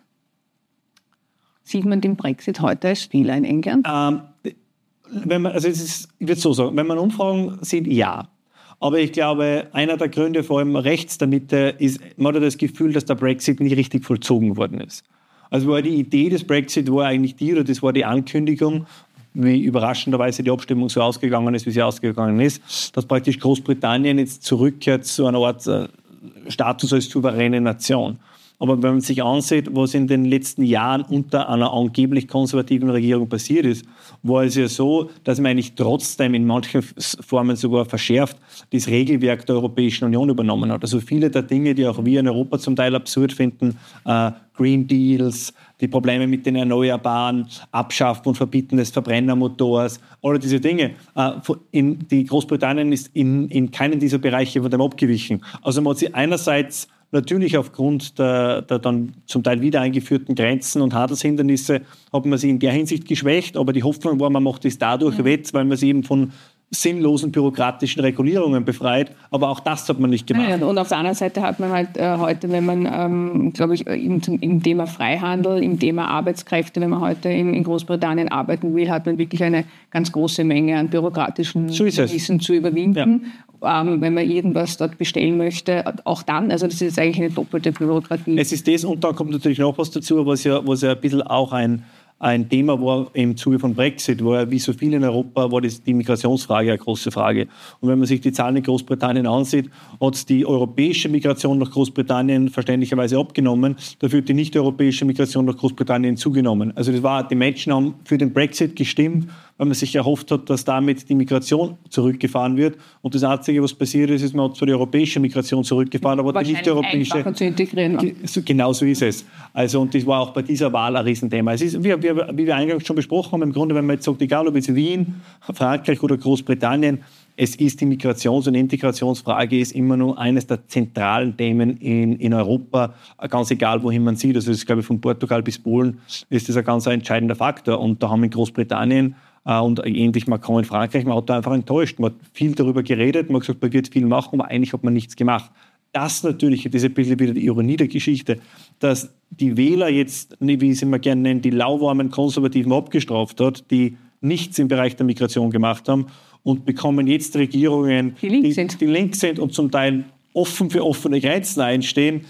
Sieht man den Brexit heute als Fehler in England? Ähm, wenn man, also es ist, ich würde so sagen, wenn man Umfragen sieht, ja. Aber ich glaube, einer der Gründe, vor allem rechts der Mitte, ist, man hat das Gefühl, dass der Brexit nicht richtig vollzogen worden ist. Also war die Idee des Brexit war eigentlich die, oder das war die Ankündigung, wie überraschenderweise die Abstimmung so ausgegangen ist, wie sie ausgegangen ist, dass praktisch Großbritannien jetzt zurückkehrt zu einer Art äh, Status als souveräne Nation. Aber wenn man sich ansieht, was in den letzten Jahren unter einer angeblich konservativen Regierung passiert ist, war es ja so, dass man eigentlich trotzdem in manchen Formen sogar verschärft das Regelwerk der Europäischen Union übernommen hat. Also viele der Dinge, die auch wir in Europa zum Teil absurd finden, äh, Green Deals, die Probleme mit den Erneuerbaren, Abschaffen und Verbieten des Verbrennermotors, alle diese Dinge. Äh, in, die Großbritannien ist in, in keinen dieser Bereiche von dem abgewichen. Also man hat sie einerseits natürlich aufgrund der, der dann zum Teil wieder eingeführten Grenzen und Handelshindernisse hat man sie in der Hinsicht geschwächt, aber die Hoffnung war, man macht es dadurch ja. wett, weil man sie eben von sinnlosen bürokratischen Regulierungen befreit, aber auch das hat man nicht gemacht. Ja, und auf der anderen Seite hat man halt äh, heute, wenn man, ähm, glaube ich, im, im Thema Freihandel, im Thema Arbeitskräfte, wenn man heute in, in Großbritannien arbeiten will, hat man wirklich eine ganz große Menge an bürokratischen so Wissen zu überwinden. Ja. Ähm, wenn man irgendwas dort bestellen möchte, auch dann, also das ist eigentlich eine doppelte Bürokratie. Es ist das und dann kommt natürlich noch was dazu, was ja, was ja ein bisschen auch ein Ein Thema war im Zuge von Brexit, war wie so viel in Europa, war das die Migrationsfrage eine große Frage. Und wenn man sich die Zahlen in Großbritannien ansieht, hat die europäische Migration nach Großbritannien verständlicherweise abgenommen, dafür hat die nicht-europäische Migration nach Großbritannien zugenommen. Also das war, die Menschen haben für den Brexit gestimmt, weil man sich erhofft hat, dass damit die Migration zurückgefahren wird. Und das Einzige, was passiert ist, ist, man hat zwar die europäische Migration zurückgefahren, aber die nicht-europäische... zu integrieren. Genau so ist es. Also, und das war auch bei dieser Wahl ein Riesenthema. Es ist, wie, wie, wie wir eingangs schon besprochen haben, im Grunde, wenn man jetzt sagt, egal ob es Wien, Frankreich oder Großbritannien, es ist die Migrations- und Integrationsfrage ist immer nur eines der zentralen Themen in, in Europa, ganz egal, wohin man sieht. Also, das ist, glaube ich, von Portugal bis Polen ist das ein ganz entscheidender Faktor. Und da haben in Großbritannien und ähnlich Macron in Frankreich, man hat da einfach enttäuscht. Man hat viel darüber geredet, man hat gesagt, man wird viel machen, aber eigentlich hat man nichts gemacht. Das natürlich, das ist ein bisschen wieder die Ironie der Geschichte, dass die Wähler jetzt, wie sie immer gerne nennen, die lauwarmen Konservativen abgestraft hat, die nichts im Bereich der Migration gemacht haben und bekommen jetzt Regierungen, die links, die, sind. die links sind und zum Teil offen für offene Grenzen einstehen.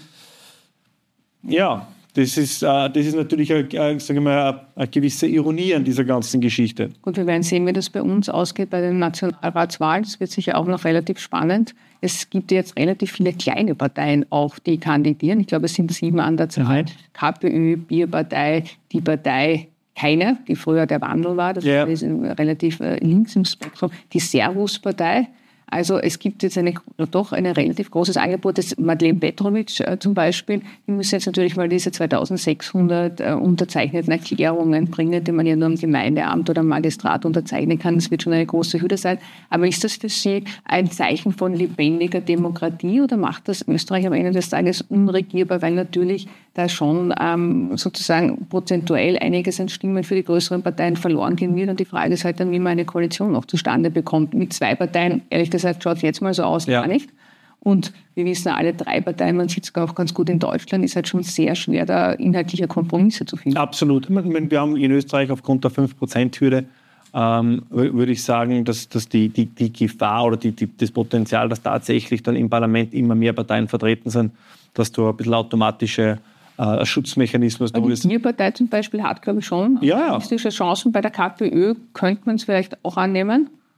Ja, das ist, äh, das ist natürlich eine, äh, sagen wir mal, eine gewisse Ironie an dieser ganzen Geschichte. Gut, wir werden sehen, wie das bei uns ausgeht bei den Nationalratswahlen. Das wird sicher auch noch relativ spannend. Es gibt jetzt relativ viele kleine Parteien auch, die kandidieren. Ich glaube, es sind sieben an der Zahl. Mhm. KPÖ, Bierpartei, die Partei Keine, die früher der Wandel war. Das yeah. ist relativ äh, links im Spektrum. Die Servus-Partei. Also es gibt jetzt eine, doch ein relativ großes Angebot. Das Madeleine Petrovic äh, zum Beispiel, die muss jetzt natürlich mal diese zweitausendsechshundert äh, unterzeichneten Erklärungen bringen, die man ja nur im Gemeindeamt oder im Magistrat unterzeichnen kann. Das wird schon eine große Hürde sein. Aber ist das für Sie ein Zeichen von lebendiger Demokratie oder macht das Österreich am Ende des Tages unregierbar, weil natürlich da schon ähm, sozusagen prozentuell einiges an Stimmen für die größeren Parteien verloren gehen wird. Und die Frage ist halt dann, wie man eine Koalition noch zustande bekommt. Mit zwei Parteien, ehrlich gesagt, schaut es jetzt mal so aus, ja. gar nicht. Und wir wissen alle drei Parteien, man sieht es auch ganz gut in Deutschland, ist halt schon sehr schwer, da inhaltliche Kompromisse zu finden. Absolut. Wir haben in Österreich aufgrund der fünf Prozent Hürde ähm, würde ich sagen, dass, dass die, die, die Gefahr oder die, die, das Potenzial, dass tatsächlich dann im Parlament immer mehr Parteien vertreten sind, dass da ein bisschen automatische äh, Schutzmechanismus da ist. Die Tierpartei zum Beispiel hat, glaube ich, schon ja, ja. realistische Chancen. Bei der KPÖ könnte man es vielleicht auch annehmen.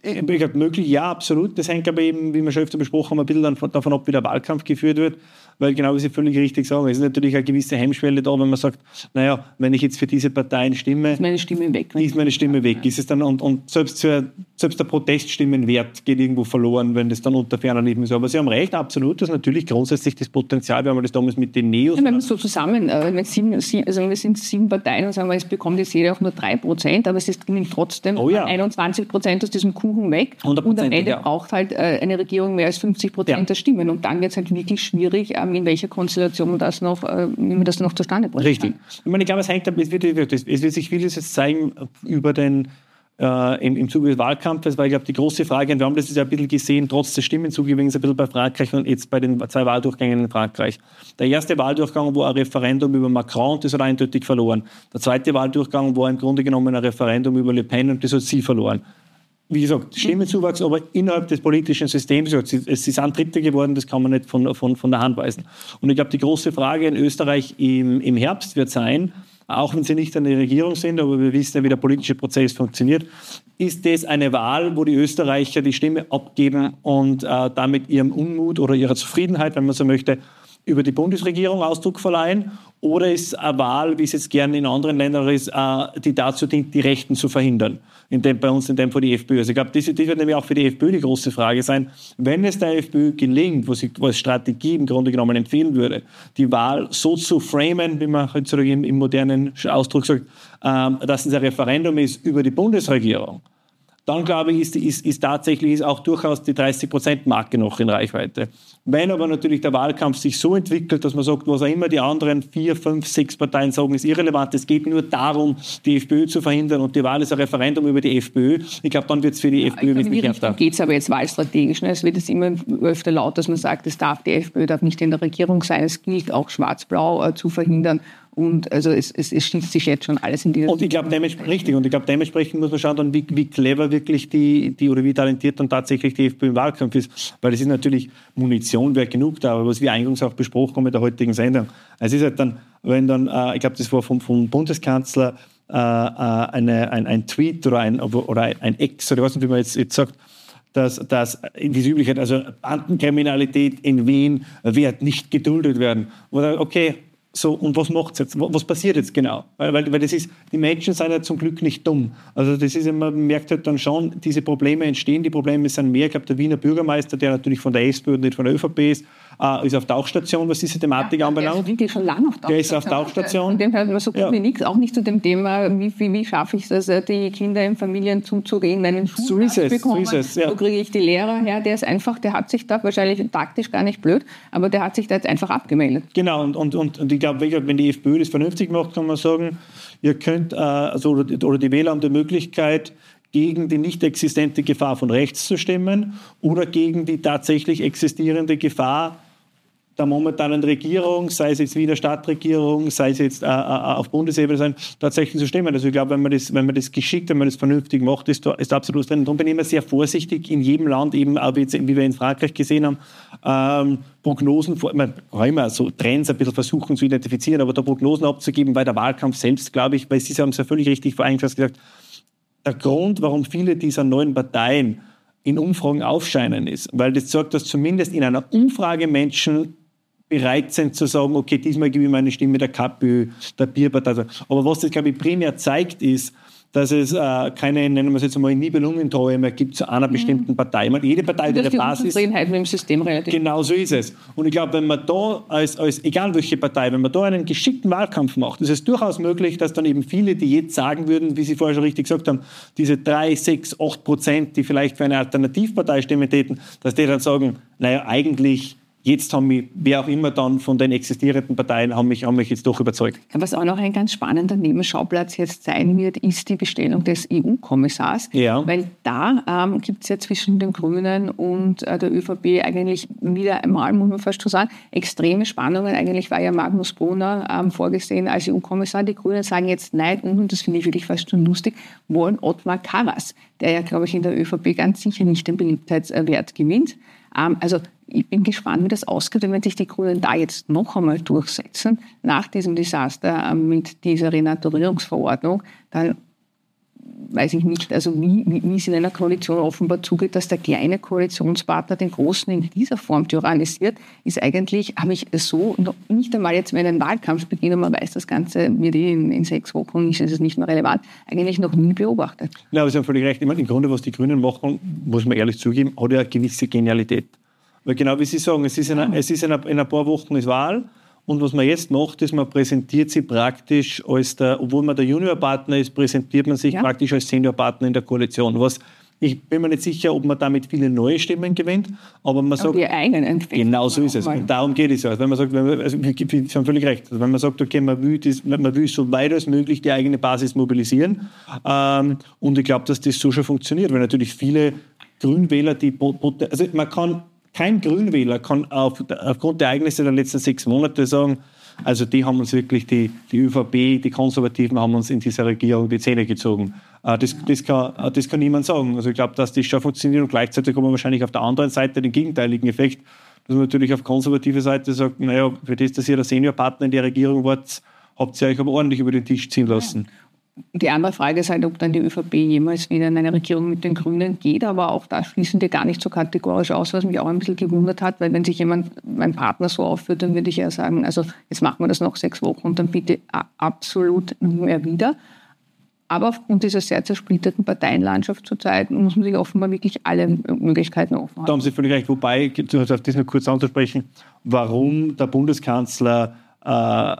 Ich glaube, möglich, ja, absolut. Das hängt aber eben, wie wir schon öfter besprochen haben, ein bisschen davon ab, wie der Wahlkampf geführt wird. Weil genau, wie Sie völlig richtig sagen, es ist natürlich eine gewisse Hemmschwelle da, wenn man sagt, naja, wenn ich jetzt für diese Parteien stimme, ist meine Stimme weg. Ist meine Stimme weg. Ist es dann, und, und selbst, für, selbst der Proteststimmenwert geht irgendwo verloren, wenn das dann unter ferner nicht mehr so. Aber Sie haben recht, absolut, das ist natürlich grundsätzlich das Potenzial, wir haben das damals mit den Neos. Ja, wenn wir so zusammen, äh, wenn sieben, also wir sind sieben Parteien und sagen wir, es bekommt jetzt jeder auch nur drei Prozent, aber es ist trotzdem oh ja. einundzwanzig Prozent aus diesem Kuchen weg. hundert Prozent, und am Ende ja. braucht halt äh, eine Regierung mehr als fünfzig Prozent ja. der Stimmen. Und dann wird es halt wirklich schwierig, ähm, in welcher Konstellation man das noch, äh, wie man das noch zustande bringt. Richtig. Ich meine, ich glaube, es hängt ab, es wird, es wird sich vieles jetzt zeigen über den Äh, im, im Zuge des Wahlkampfes, weil ich glaube, die große Frage, und wir haben das ja ein bisschen gesehen, trotz des Stimmenzugewinns ein bisschen bei Frankreich und jetzt bei den zwei Wahldurchgängen in Frankreich. Der erste Wahldurchgang war ein Referendum über Macron, das hat eindeutig verloren. Der zweite Wahldurchgang war im Grunde genommen ein Referendum über Le Pen und das hat sie verloren. Wie gesagt, Stimmenzuwachs, aber innerhalb des politischen Systems, sie, sie sind Dritte geworden, das kann man nicht von, von, von der Hand weisen. Und ich glaube, die große Frage in Österreich im, im Herbst wird sein, auch wenn sie nicht an der Regierung sind, aber wir wissen ja, wie der politische Prozess funktioniert, ist das eine Wahl, wo die Österreicher die Stimme abgeben und äh, damit ihrem Unmut oder ihrer Zufriedenheit, wenn man so möchte, über die Bundesregierung Ausdruck verleihen? Oder ist eine Wahl, wie es jetzt gerne in anderen Ländern ist, äh, die dazu dient, die Rechten zu verhindern? In dem, bei uns in dem Fall die FPÖ. Also ich glaube, das, das wird nämlich auch für die FPÖ die große Frage sein. Wenn es der FPÖ gelingt, wo sie als Strategie im Grunde genommen empfehlen würde, die Wahl so zu framen, wie man heutzutage im, im modernen Ausdruck sagt, ähm, dass es ein Referendum ist über die Bundesregierung, dann glaube ich, ist, ist, ist tatsächlich ist auch durchaus die dreißig Prozent Marke noch in Reichweite. Wenn aber natürlich der Wahlkampf sich so entwickelt, dass man sagt, was auch immer die anderen vier, fünf, sechs Parteien sagen, ist irrelevant. Es geht nur darum, die FPÖ zu verhindern und die Wahl ist ein Referendum über die FPÖ. Ich glaube, dann wird es für die ja, FPÖ wirklich härter. Dann geht es aber jetzt wahlstrategisch. Ne? Es wird jetzt immer öfter laut, dass man sagt, es darf, die FPÖ darf nicht in der Regierung sein. Es gilt auch Schwarz-Blau äh, zu verhindern. Und also es, es, es schließt sich jetzt schon alles in dieser... Und ich glaube, dementsprechend, richtig, und ich glaube, dementsprechend muss man schauen, dann, wie, wie clever wirklich die, die, oder wie talentiert dann tatsächlich die FPÖ im Wahlkampf ist. Weil es ist natürlich, Munition wäre genug da, aber was wir eingangs auch besprochen haben mit der heutigen Sendung, es ist halt dann, wenn dann, äh, ich glaube, das war vom, vom Bundeskanzler, äh, eine, ein, ein Tweet oder ein, oder ein Ex, oder ich weiß nicht, wie man jetzt, jetzt sagt, dass, dass diese Üblichkeit, also Bandenkriminalität in Wien wird nicht geduldet werden. Oder okay, so, und was macht's jetzt? Was passiert jetzt genau? Weil, weil, weil das ist, die Menschen sind ja zum Glück nicht dumm. Also das ist, man merkt halt dann schon, diese Probleme entstehen, die Probleme sind mehr. Ich glaube, der Wiener Bürgermeister, der natürlich von der SPÖ und nicht von der ÖVP ist, äh, ist auf Tauchstation, was diese Thematik ja, anbelangt. Der ist wirklich schon lange auf Tauchstation. Der ist auf Tauchstation. Dem hört man so gut ja. wie nichts, auch nicht zu dem Thema, wie, wie, wie schaffe ich es, die Kinder in Familien zuzureden, einen Schulplatz so bekommen. So ist es, ja. Wo kriege ich die Lehrer her? Der ist einfach, der hat sich da wahrscheinlich taktisch gar nicht blöd, aber der hat sich da jetzt einfach abgemeldet. Genau, und, und, und, und ich glaube, wenn die FPÖ das vernünftig macht, kann man sagen, ihr könnt, äh, also, oder die Wähler haben die Möglichkeit, gegen die nicht existente Gefahr von rechts zu stimmen oder gegen die tatsächlich existierende Gefahr der momentanen Regierung, sei es jetzt Wiener Stadtregierung, sei es jetzt äh, auf Bundesebene sein, tatsächlich zu stimmen. Also ich glaube, wenn man das, wenn man das geschickt, wenn man das vernünftig macht, ist da, ist da absolut drin. Darum bin ich immer sehr vorsichtig in jedem Land, eben auch wie, jetzt, wie wir in Frankreich gesehen haben, ähm, Prognosen, ich meine, auch immer so Trends ein bisschen versuchen zu identifizieren, aber da Prognosen abzugeben, weil der Wahlkampf selbst, glaube ich, weil Sie haben es ja völlig richtig vor einigen gesagt, der Grund, warum viele dieser neuen Parteien in Umfragen aufscheinen, ist, weil das sagt, dass zumindest in einer Umfrage Menschen bereit sind zu sagen, okay, diesmal gebe ich meine Stimme der KPÖ, der Bierpartei. Aber was das, glaube ich, primär zeigt, ist, dass es äh, keine, nennen wir es jetzt mal, Nibelungentreue mehr gibt zu einer bestimmten Partei. Ich meine, jede Partei hat ihre Basis. Unzufriedenheit mit dem System relativ. Genau so ist es. Und ich glaube, wenn man da, als, als egal welche Partei, wenn man da einen geschickten Wahlkampf macht, ist es durchaus möglich, dass dann eben viele, die jetzt sagen würden, wie Sie vorher schon richtig gesagt haben, diese drei, sechs, acht Prozent, die vielleicht für eine Alternativpartei stimmen täten, dass die dann sagen, naja, eigentlich jetzt haben mich, wer auch immer dann von den existierenden Parteien, haben mich, haben mich jetzt doch überzeugt. Was auch noch ein ganz spannender Nebenschauplatz jetzt sein wird, ist die Bestellung des E U-Kommissars. Ja. Weil da ähm, gibt es ja zwischen den Grünen und äh, der ÖVP eigentlich wieder einmal, muss man fast schon sagen, extreme Spannungen. Eigentlich war ja Magnus Brunner ähm, vorgesehen als E U-Kommissar. Die Grünen sagen jetzt nein und, das finde ich wirklich fast schon lustig, wollen Ottmar Karas, der ja, glaube ich, in der ÖVP ganz sicher nicht den Beliebtheitswert gewinnt. Ähm, also ich bin gespannt, wie das ausgeht. Und wenn sich die Grünen da jetzt noch einmal durchsetzen, nach diesem Desaster mit dieser Renaturierungsverordnung, dann weiß ich nicht, also wie, wie, wie es in einer Koalition offenbar zugeht, dass der kleine Koalitionspartner den Großen in dieser Form tyrannisiert, ist eigentlich, habe ich so noch nicht einmal jetzt, wenn ein Wahlkampf beginnt und man weiß, das Ganze wird eh in, in sechs Wochen, ist es nicht mehr relevant, eigentlich noch nie beobachtet. Ja, aber Sie haben völlig recht. Ich meine, im Grunde, was die Grünen machen, muss man ehrlich zugeben, hat ja eine gewisse Genialität. Weil genau wie Sie sagen, es ist in, einer, es ist in, einer, in ein paar Wochen ist Wahl. Und was man jetzt macht, ist, man präsentiert sie praktisch als der, obwohl man der Juniorpartner ist, präsentiert man sich ja. praktisch als Seniorpartner in der Koalition. Was, ich bin mir nicht sicher, ob man damit viele neue Stimmen gewinnt, aber man sagt, die eigenen genau so ist es. Und darum geht es ja. Also wenn man sagt, wenn man, also, Sie haben völlig recht. Also wenn man sagt, okay, man will, das, man will so weit als möglich die eigene Basis mobilisieren. Ähm, und ich glaube, dass das so schon funktioniert, weil natürlich viele Grünwähler, die, also man kann kein Grünwähler kann auf, aufgrund der Ereignisse der letzten sechs Monate sagen, also die haben uns wirklich, die, die ÖVP, die Konservativen haben uns in dieser Regierung die Zähne gezogen. Das, das, kann, das kann niemand sagen. Also ich glaube, dass das schon funktioniert und gleichzeitig haben wir wahrscheinlich auf der anderen Seite den gegenteiligen Effekt, dass man natürlich auf konservative Seite sagt, naja, für das, dass ihr der Seniorpartner in der Regierung wart, habt ihr euch aber ordentlich über den Tisch ziehen lassen. Die andere Frage ist halt, ob dann die ÖVP jemals wieder in eine Regierung mit den Grünen geht, aber auch da schließen die gar nicht so kategorisch aus, was mich auch ein bisschen gewundert hat, weil wenn sich jemand, mein Partner so aufführt, dann würde ich ja sagen, also jetzt machen wir das noch sechs Wochen und dann bitte absolut nie mehr wieder. Aber aufgrund dieser sehr zersplitterten Parteienlandschaft zurzeit muss man sich offenbar wirklich alle Möglichkeiten offen halten. Da haben Sie völlig recht, wobei, du hast auf das noch kurz anzusprechen, warum der Bundeskanzler äh,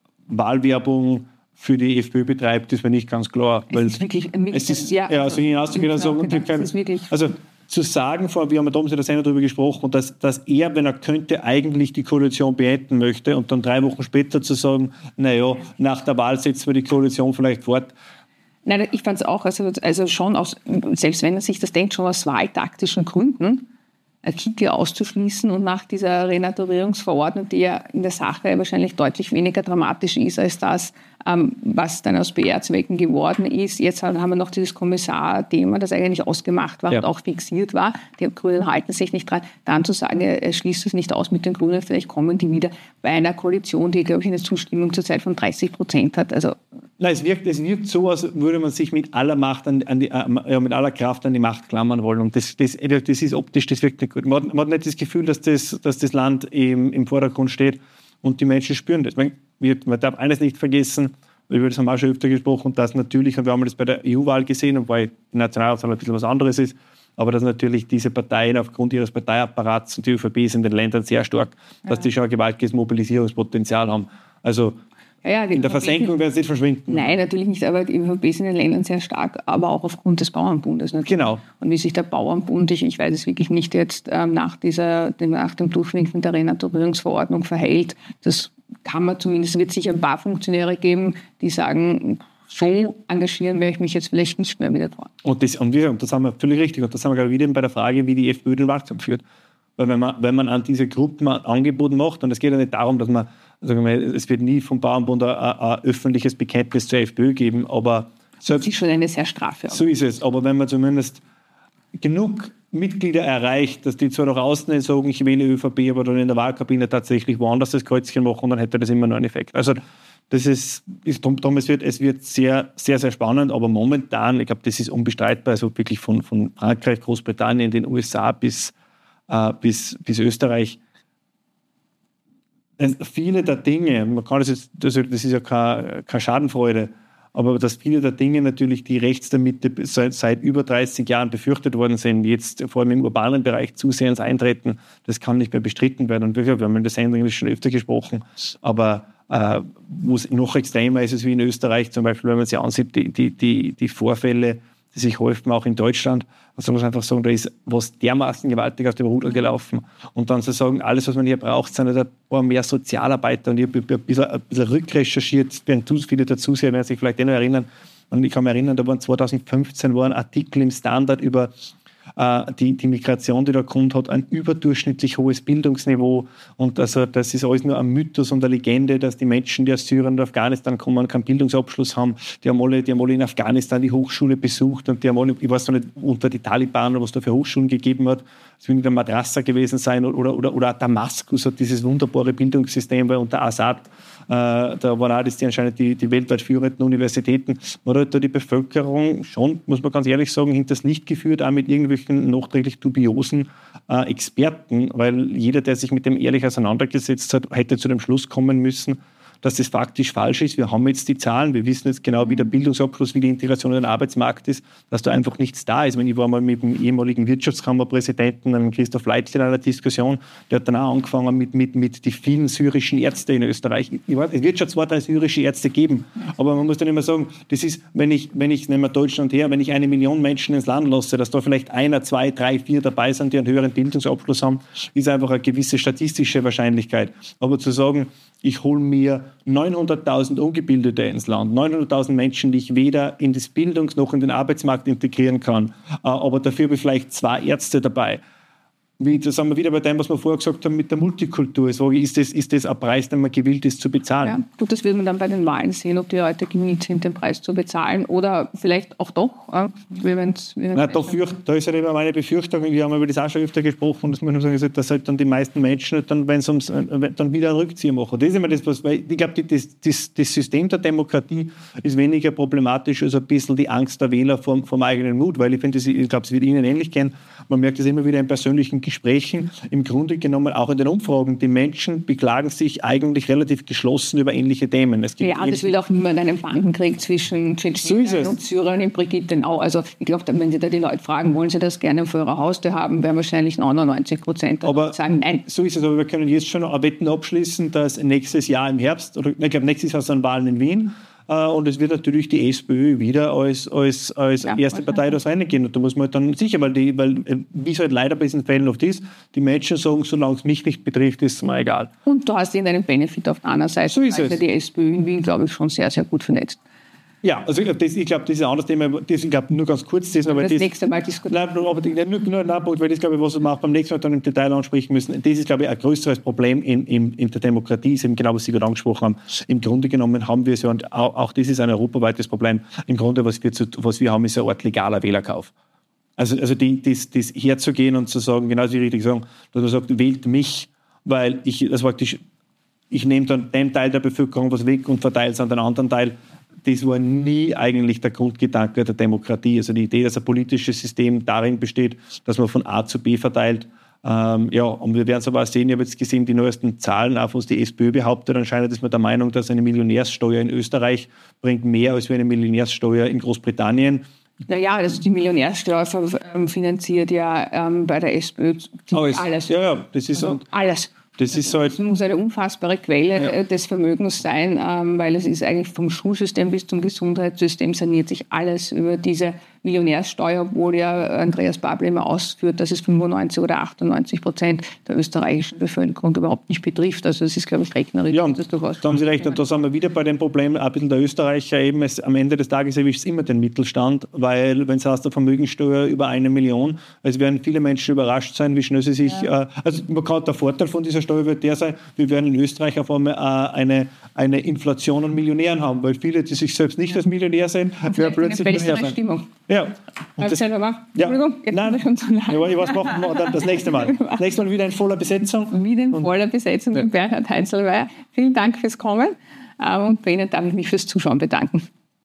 Wahlwerbung für die FPÖ betreibt, ist mir nicht ganz klar. Es ist wirklich, es ist, ja, ja, also hinauszugehen und sagen, also zu sagen, wir haben damals in der Sendung darüber gesprochen, dass, dass er, wenn er könnte, eigentlich die Koalition beenden möchte und dann drei Wochen später zu sagen, naja, nach der Wahl setzen wir die Koalition vielleicht fort. Nein, ich fand es auch, also, also schon aus, selbst wenn er sich das denkt, schon aus wahltaktischen Gründen, Kickl auszuschließen und nach dieser Renaturierungsverordnung, die ja in der Sache wahrscheinlich deutlich weniger dramatisch ist als das, ähm, was dann aus P R-Zwecken geworden ist. Jetzt haben wir noch dieses Kommissar-Thema, das eigentlich ausgemacht war ja. und auch fixiert war. Die Grünen halten sich nicht dran. Dann zu sagen, er schließt es nicht aus mit den Grünen, vielleicht kommen die wieder bei einer Koalition, die, glaube ich, eine Zustimmung zurzeit von dreißig Prozent hat. Also Nein, es wirkt, es wirkt so, als würde man sich mit aller Macht an, an die, äh, mit aller Kraft an die Macht klammern wollen. Und das, das, das ist optisch, das wirkt nicht gut. Man, man hat nicht das Gefühl, dass das, dass das Land im, im Vordergrund steht und die Menschen spüren das. Man, man darf eines nicht vergessen, über das haben wir auch schon öfter gesprochen, dass natürlich, und wir haben das bei der E U-Wahl gesehen, wobei die Nationalratswahl ein bisschen was anderes ist, aber dass natürlich diese Parteien aufgrund ihres Parteiapparats und die ÖVP sind in den Ländern sehr stark, ja. dass die schon ein gewaltiges Mobilisierungspotenzial haben. Also Ja, ja, in der Versenkung werden sie nicht verschwinden. Nein, natürlich nicht, aber die ÖVP ist in den Ländern sehr stark, aber auch aufgrund des Bauernbundes natürlich. Genau. Und wie sich der Bauernbund, ich, ich weiß es wirklich nicht jetzt, ähm, nach, dieser, dem, nach dem Durchwinken der Renaturierungsverordnung verhält, das kann man zumindest, wird sicher ein paar Funktionäre geben, die sagen, so engagieren werde ich mich jetzt vielleicht nicht mehr wieder dran. Und das, und wir, und das haben wir völlig richtig, und das haben wir gerade wieder bei der Frage, wie die FPÖ den Wahlkampf führt. Weil wenn man, wenn man an diese Gruppen ein Angebot macht, und es geht ja nicht darum, dass man, sagen wir, es wird nie vom Bauernbund ein, ein öffentliches Bekenntnis zur FPÖ geben, aber das ist schon eine sehr straffe. So ist es, aber wenn man zumindest genug Mitglieder erreicht, dass die zwar nach außen nicht sagen, ich wähle ÖVP, aber dann in der Wahlkabine tatsächlich woanders das Kreuzchen machen, dann hätte das immer noch einen Effekt. Also das ist, ist darum, es wird, es wird sehr, sehr, sehr spannend, aber momentan, ich glaube, das ist unbestreitbar, also wirklich von, von Frankreich, Großbritannien, den U S A bis Uh, bis, bis Österreich. Viele der Dinge, man kann das jetzt, das ist ja keine, keine Schadenfreude, aber dass viele der Dinge natürlich, die rechts der Mitte seit, seit über dreißig Jahren befürchtet worden sind, jetzt vor allem im urbanen Bereich zusehends eintreten, das kann nicht mehr bestritten werden. Und wir haben in der Sendung schon öfter gesprochen, aber äh, wo es noch extremer ist, ist wie in Österreich, zum Beispiel, wenn man sich ansieht, die, die, die, die Vorfälle, die sich häufen, auch in Deutschland. Also muss man einfach sagen, da ist was dermaßen gewaltig aus dem Ruder gelaufen. Und dann zu sagen, alles, was man hier braucht, sind ein paar mehr Sozialarbeiter. Und ich habe ein bisschen, ein bisschen rückrecherchiert, werden viele der Zuseher werden sich vielleicht eh noch erinnern. Und ich kann mich erinnern, da waren zwanzig fünfzehn waren Artikel im Standard über äh, die, die Migration, die da kommt, hat ein überdurchschnittlich hohes Bildungsniveau. Und also, das ist alles nur ein Mythos und eine Legende, dass die Menschen, die aus Syrien und Afghanistan kommen, keinen Bildungsabschluss haben. Die haben alle, die haben alle in Afghanistan die Hochschule besucht und die haben alle, ich weiß noch nicht, unter die Taliban, was da für Hochschulen gegeben hat, es wird nicht ein Madrasa gewesen sein oder, oder, oder Damaskus hat dieses wunderbare Bildungssystem, weil unter Assad da waren auch das die anscheinend die, die weltweit führenden Universitäten, man hat da die Bevölkerung schon, muss man ganz ehrlich sagen, hinters Licht geführt, auch mit irgendwelchen nachträglich dubiosen äh, Experten, weil jeder, der sich mit dem ehrlich auseinandergesetzt hat, hätte zu dem Schluss kommen müssen, dass das faktisch falsch ist. Wir haben jetzt die Zahlen, wir wissen jetzt genau, wie der Bildungsabschluss, wie die Integration in den Arbeitsmarkt ist, dass da einfach nichts da ist. Ich war mal mit dem ehemaligen Wirtschaftskammerpräsidenten, einem Christoph Leitl, in einer Diskussion, der hat dann auch angefangen mit, mit, mit den vielen syrischen Ärzten in Österreich. Ich weiß, es wird schon zwar syrische Ärzte geben, aber man muss dann immer sagen, das ist, wenn ich, wenn ich, nehmen wir Deutschland her, wenn ich eine Million Menschen ins Land lasse, dass da vielleicht einer, zwei, drei, vier dabei sind, die einen höheren Bildungsabschluss haben, ist einfach eine gewisse statistische Wahrscheinlichkeit. Aber zu sagen, ich hole mir neunhunderttausend Ungebildete ins Land, neunhunderttausend Menschen, die ich weder in das Bildungs- noch in den Arbeitsmarkt integrieren kann, aber dafür habe ich vielleicht zwei Ärzte dabei. Wie, da sind wir wieder bei dem, was wir vorher gesagt haben mit der Multikultur. Ist das, ist das ein Preis, den man gewillt ist zu bezahlen? Ja, gut, das wird man dann bei den Wahlen sehen, ob die Leute gewillt sind, den Preis zu bezahlen oder vielleicht auch doch. Äh, wir werden's, wir Na, da, fürcht, da ist ja immer meine Befürchtung, wir haben über das auch schon öfter gesprochen, dass man sagen, dass halt dann die meisten Menschen, dann, wenn es ums, dann wieder einen Rückzieher machen. Das ist immer das, was, weil ich glaube, das, das, das System der Demokratie ist weniger problematisch als ein bisschen die Angst der Wähler vom, vom eigenen Mut, weil ich finde, ich glaube, es wird Ihnen ähnlich gehen. Man merkt das immer wieder in persönlichen Gesprächen, im Grunde genommen auch in den Umfragen. Die Menschen beklagen sich eigentlich relativ geschlossen über ähnliche Themen. Es gibt ja, das will auch niemand einen Bandenkrieg zwischen Tschetschenien so und Syrern in Brigittenau. Also ich glaube, wenn Sie da die Leute fragen, wollen Sie das gerne vor Ihrer Haustür haben, werden wahrscheinlich neunundneunzig Prozent sagen nein. So ist es, aber wir können jetzt schon noch Wetten abschließen, dass nächstes Jahr im Herbst, oder ich glaube nächstes Jahr sind Wahlen in Wien, und es wird natürlich die SPÖ wieder als, als, als ja, erste Partei da reingehen. Und da muss man halt dann sicher, weil, die, weil wie es halt leider bei diesen Fällen oft ist, die Menschen sagen, solange es mich nicht betrifft, ist es mir egal. Und du hast einen Benefit auf der anderen Seite. So ist es. Die SPÖ in Wien, glaube ich, schon sehr, sehr gut vernetzt. Ja, also das, ich glaube, das ist ein anderes Thema. Das, ich glaube, nur ganz kurz. Das, aber das, das nächste Mal diskutieren. Nein, aber nur, nur ein Punkt, weil das, glaube ich, was wir auch beim nächsten Mal dann im Detail ansprechen müssen. Das ist, glaube ich, ein größeres Problem in, in, in der Demokratie, ist eben genau, was Sie gerade angesprochen haben. Im Grunde genommen haben wir es ja, und auch, auch das ist ein europaweites Problem, im Grunde, was wir, zu, was wir haben, ist eine Art legaler Wählerkauf. Also, also die, das, das herzugehen und zu sagen, genauso wie richtig sagen, dass man sagt, wählt mich, weil ich, das praktisch, ich nehme dann dem Teil der Bevölkerung was weg und verteile es an den anderen Teil. Das war nie eigentlich der Grundgedanke der Demokratie. Also die Idee, dass ein politisches System darin besteht, dass man von A zu B verteilt. Ähm, ja, und wir werden es aber auch sehen, ich habe jetzt gesehen, die neuesten Zahlen, auch was die SPÖ behauptet, anscheinend ist man der Meinung, dass eine Millionärssteuer in Österreich bringt mehr als eine Millionärssteuer in Großbritannien. Naja, also die Millionärsteuer finanziert ja ähm, bei der SPÖ alles. alles. Ja, ja, das ist also alles. Das ist halt, das muss eine unfassbare Quelle ja. des Vermögens sein, ähm, weil es ist eigentlich vom Schulsystem bis zum Gesundheitssystem saniert sich alles über diese Millionärsteuer, obwohl ja Andreas Babler immer ausführt, dass es fünfundneunzig oder achtundneunzig Prozent der österreichischen Bevölkerung überhaupt nicht betrifft. Also das ist, glaube ich, rechnerisch. Ja, das da haben Sie recht. Und da sind wir wieder bei dem Problem, ein bisschen der Österreicher eben, es, am Ende des Tages erwischt es immer den Mittelstand, weil wenn es heißt, der Vermögenssteuer über eine Million, es werden viele Menschen überrascht sein, wie schnell sie sich, ja. äh, also man kann, der Vorteil von dieser Steuer wird der sein, wir werden in Österreich auf einmal äh, eine, eine Inflation an Millionären haben, weil viele, die sich selbst nicht als Millionär sehen, werden plötzlich Millionär sein. Stimmung. Ja. Das, ja. Nein, ja, was machen wir dann das nächste Mal? Das nächste Mal wieder in voller Besetzung. Wieder in voller Besetzung mit Bernhard Heinzelmeier. Vielen Dank fürs Kommen und bei Ihnen darf ich mich fürs Zuschauen bedanken.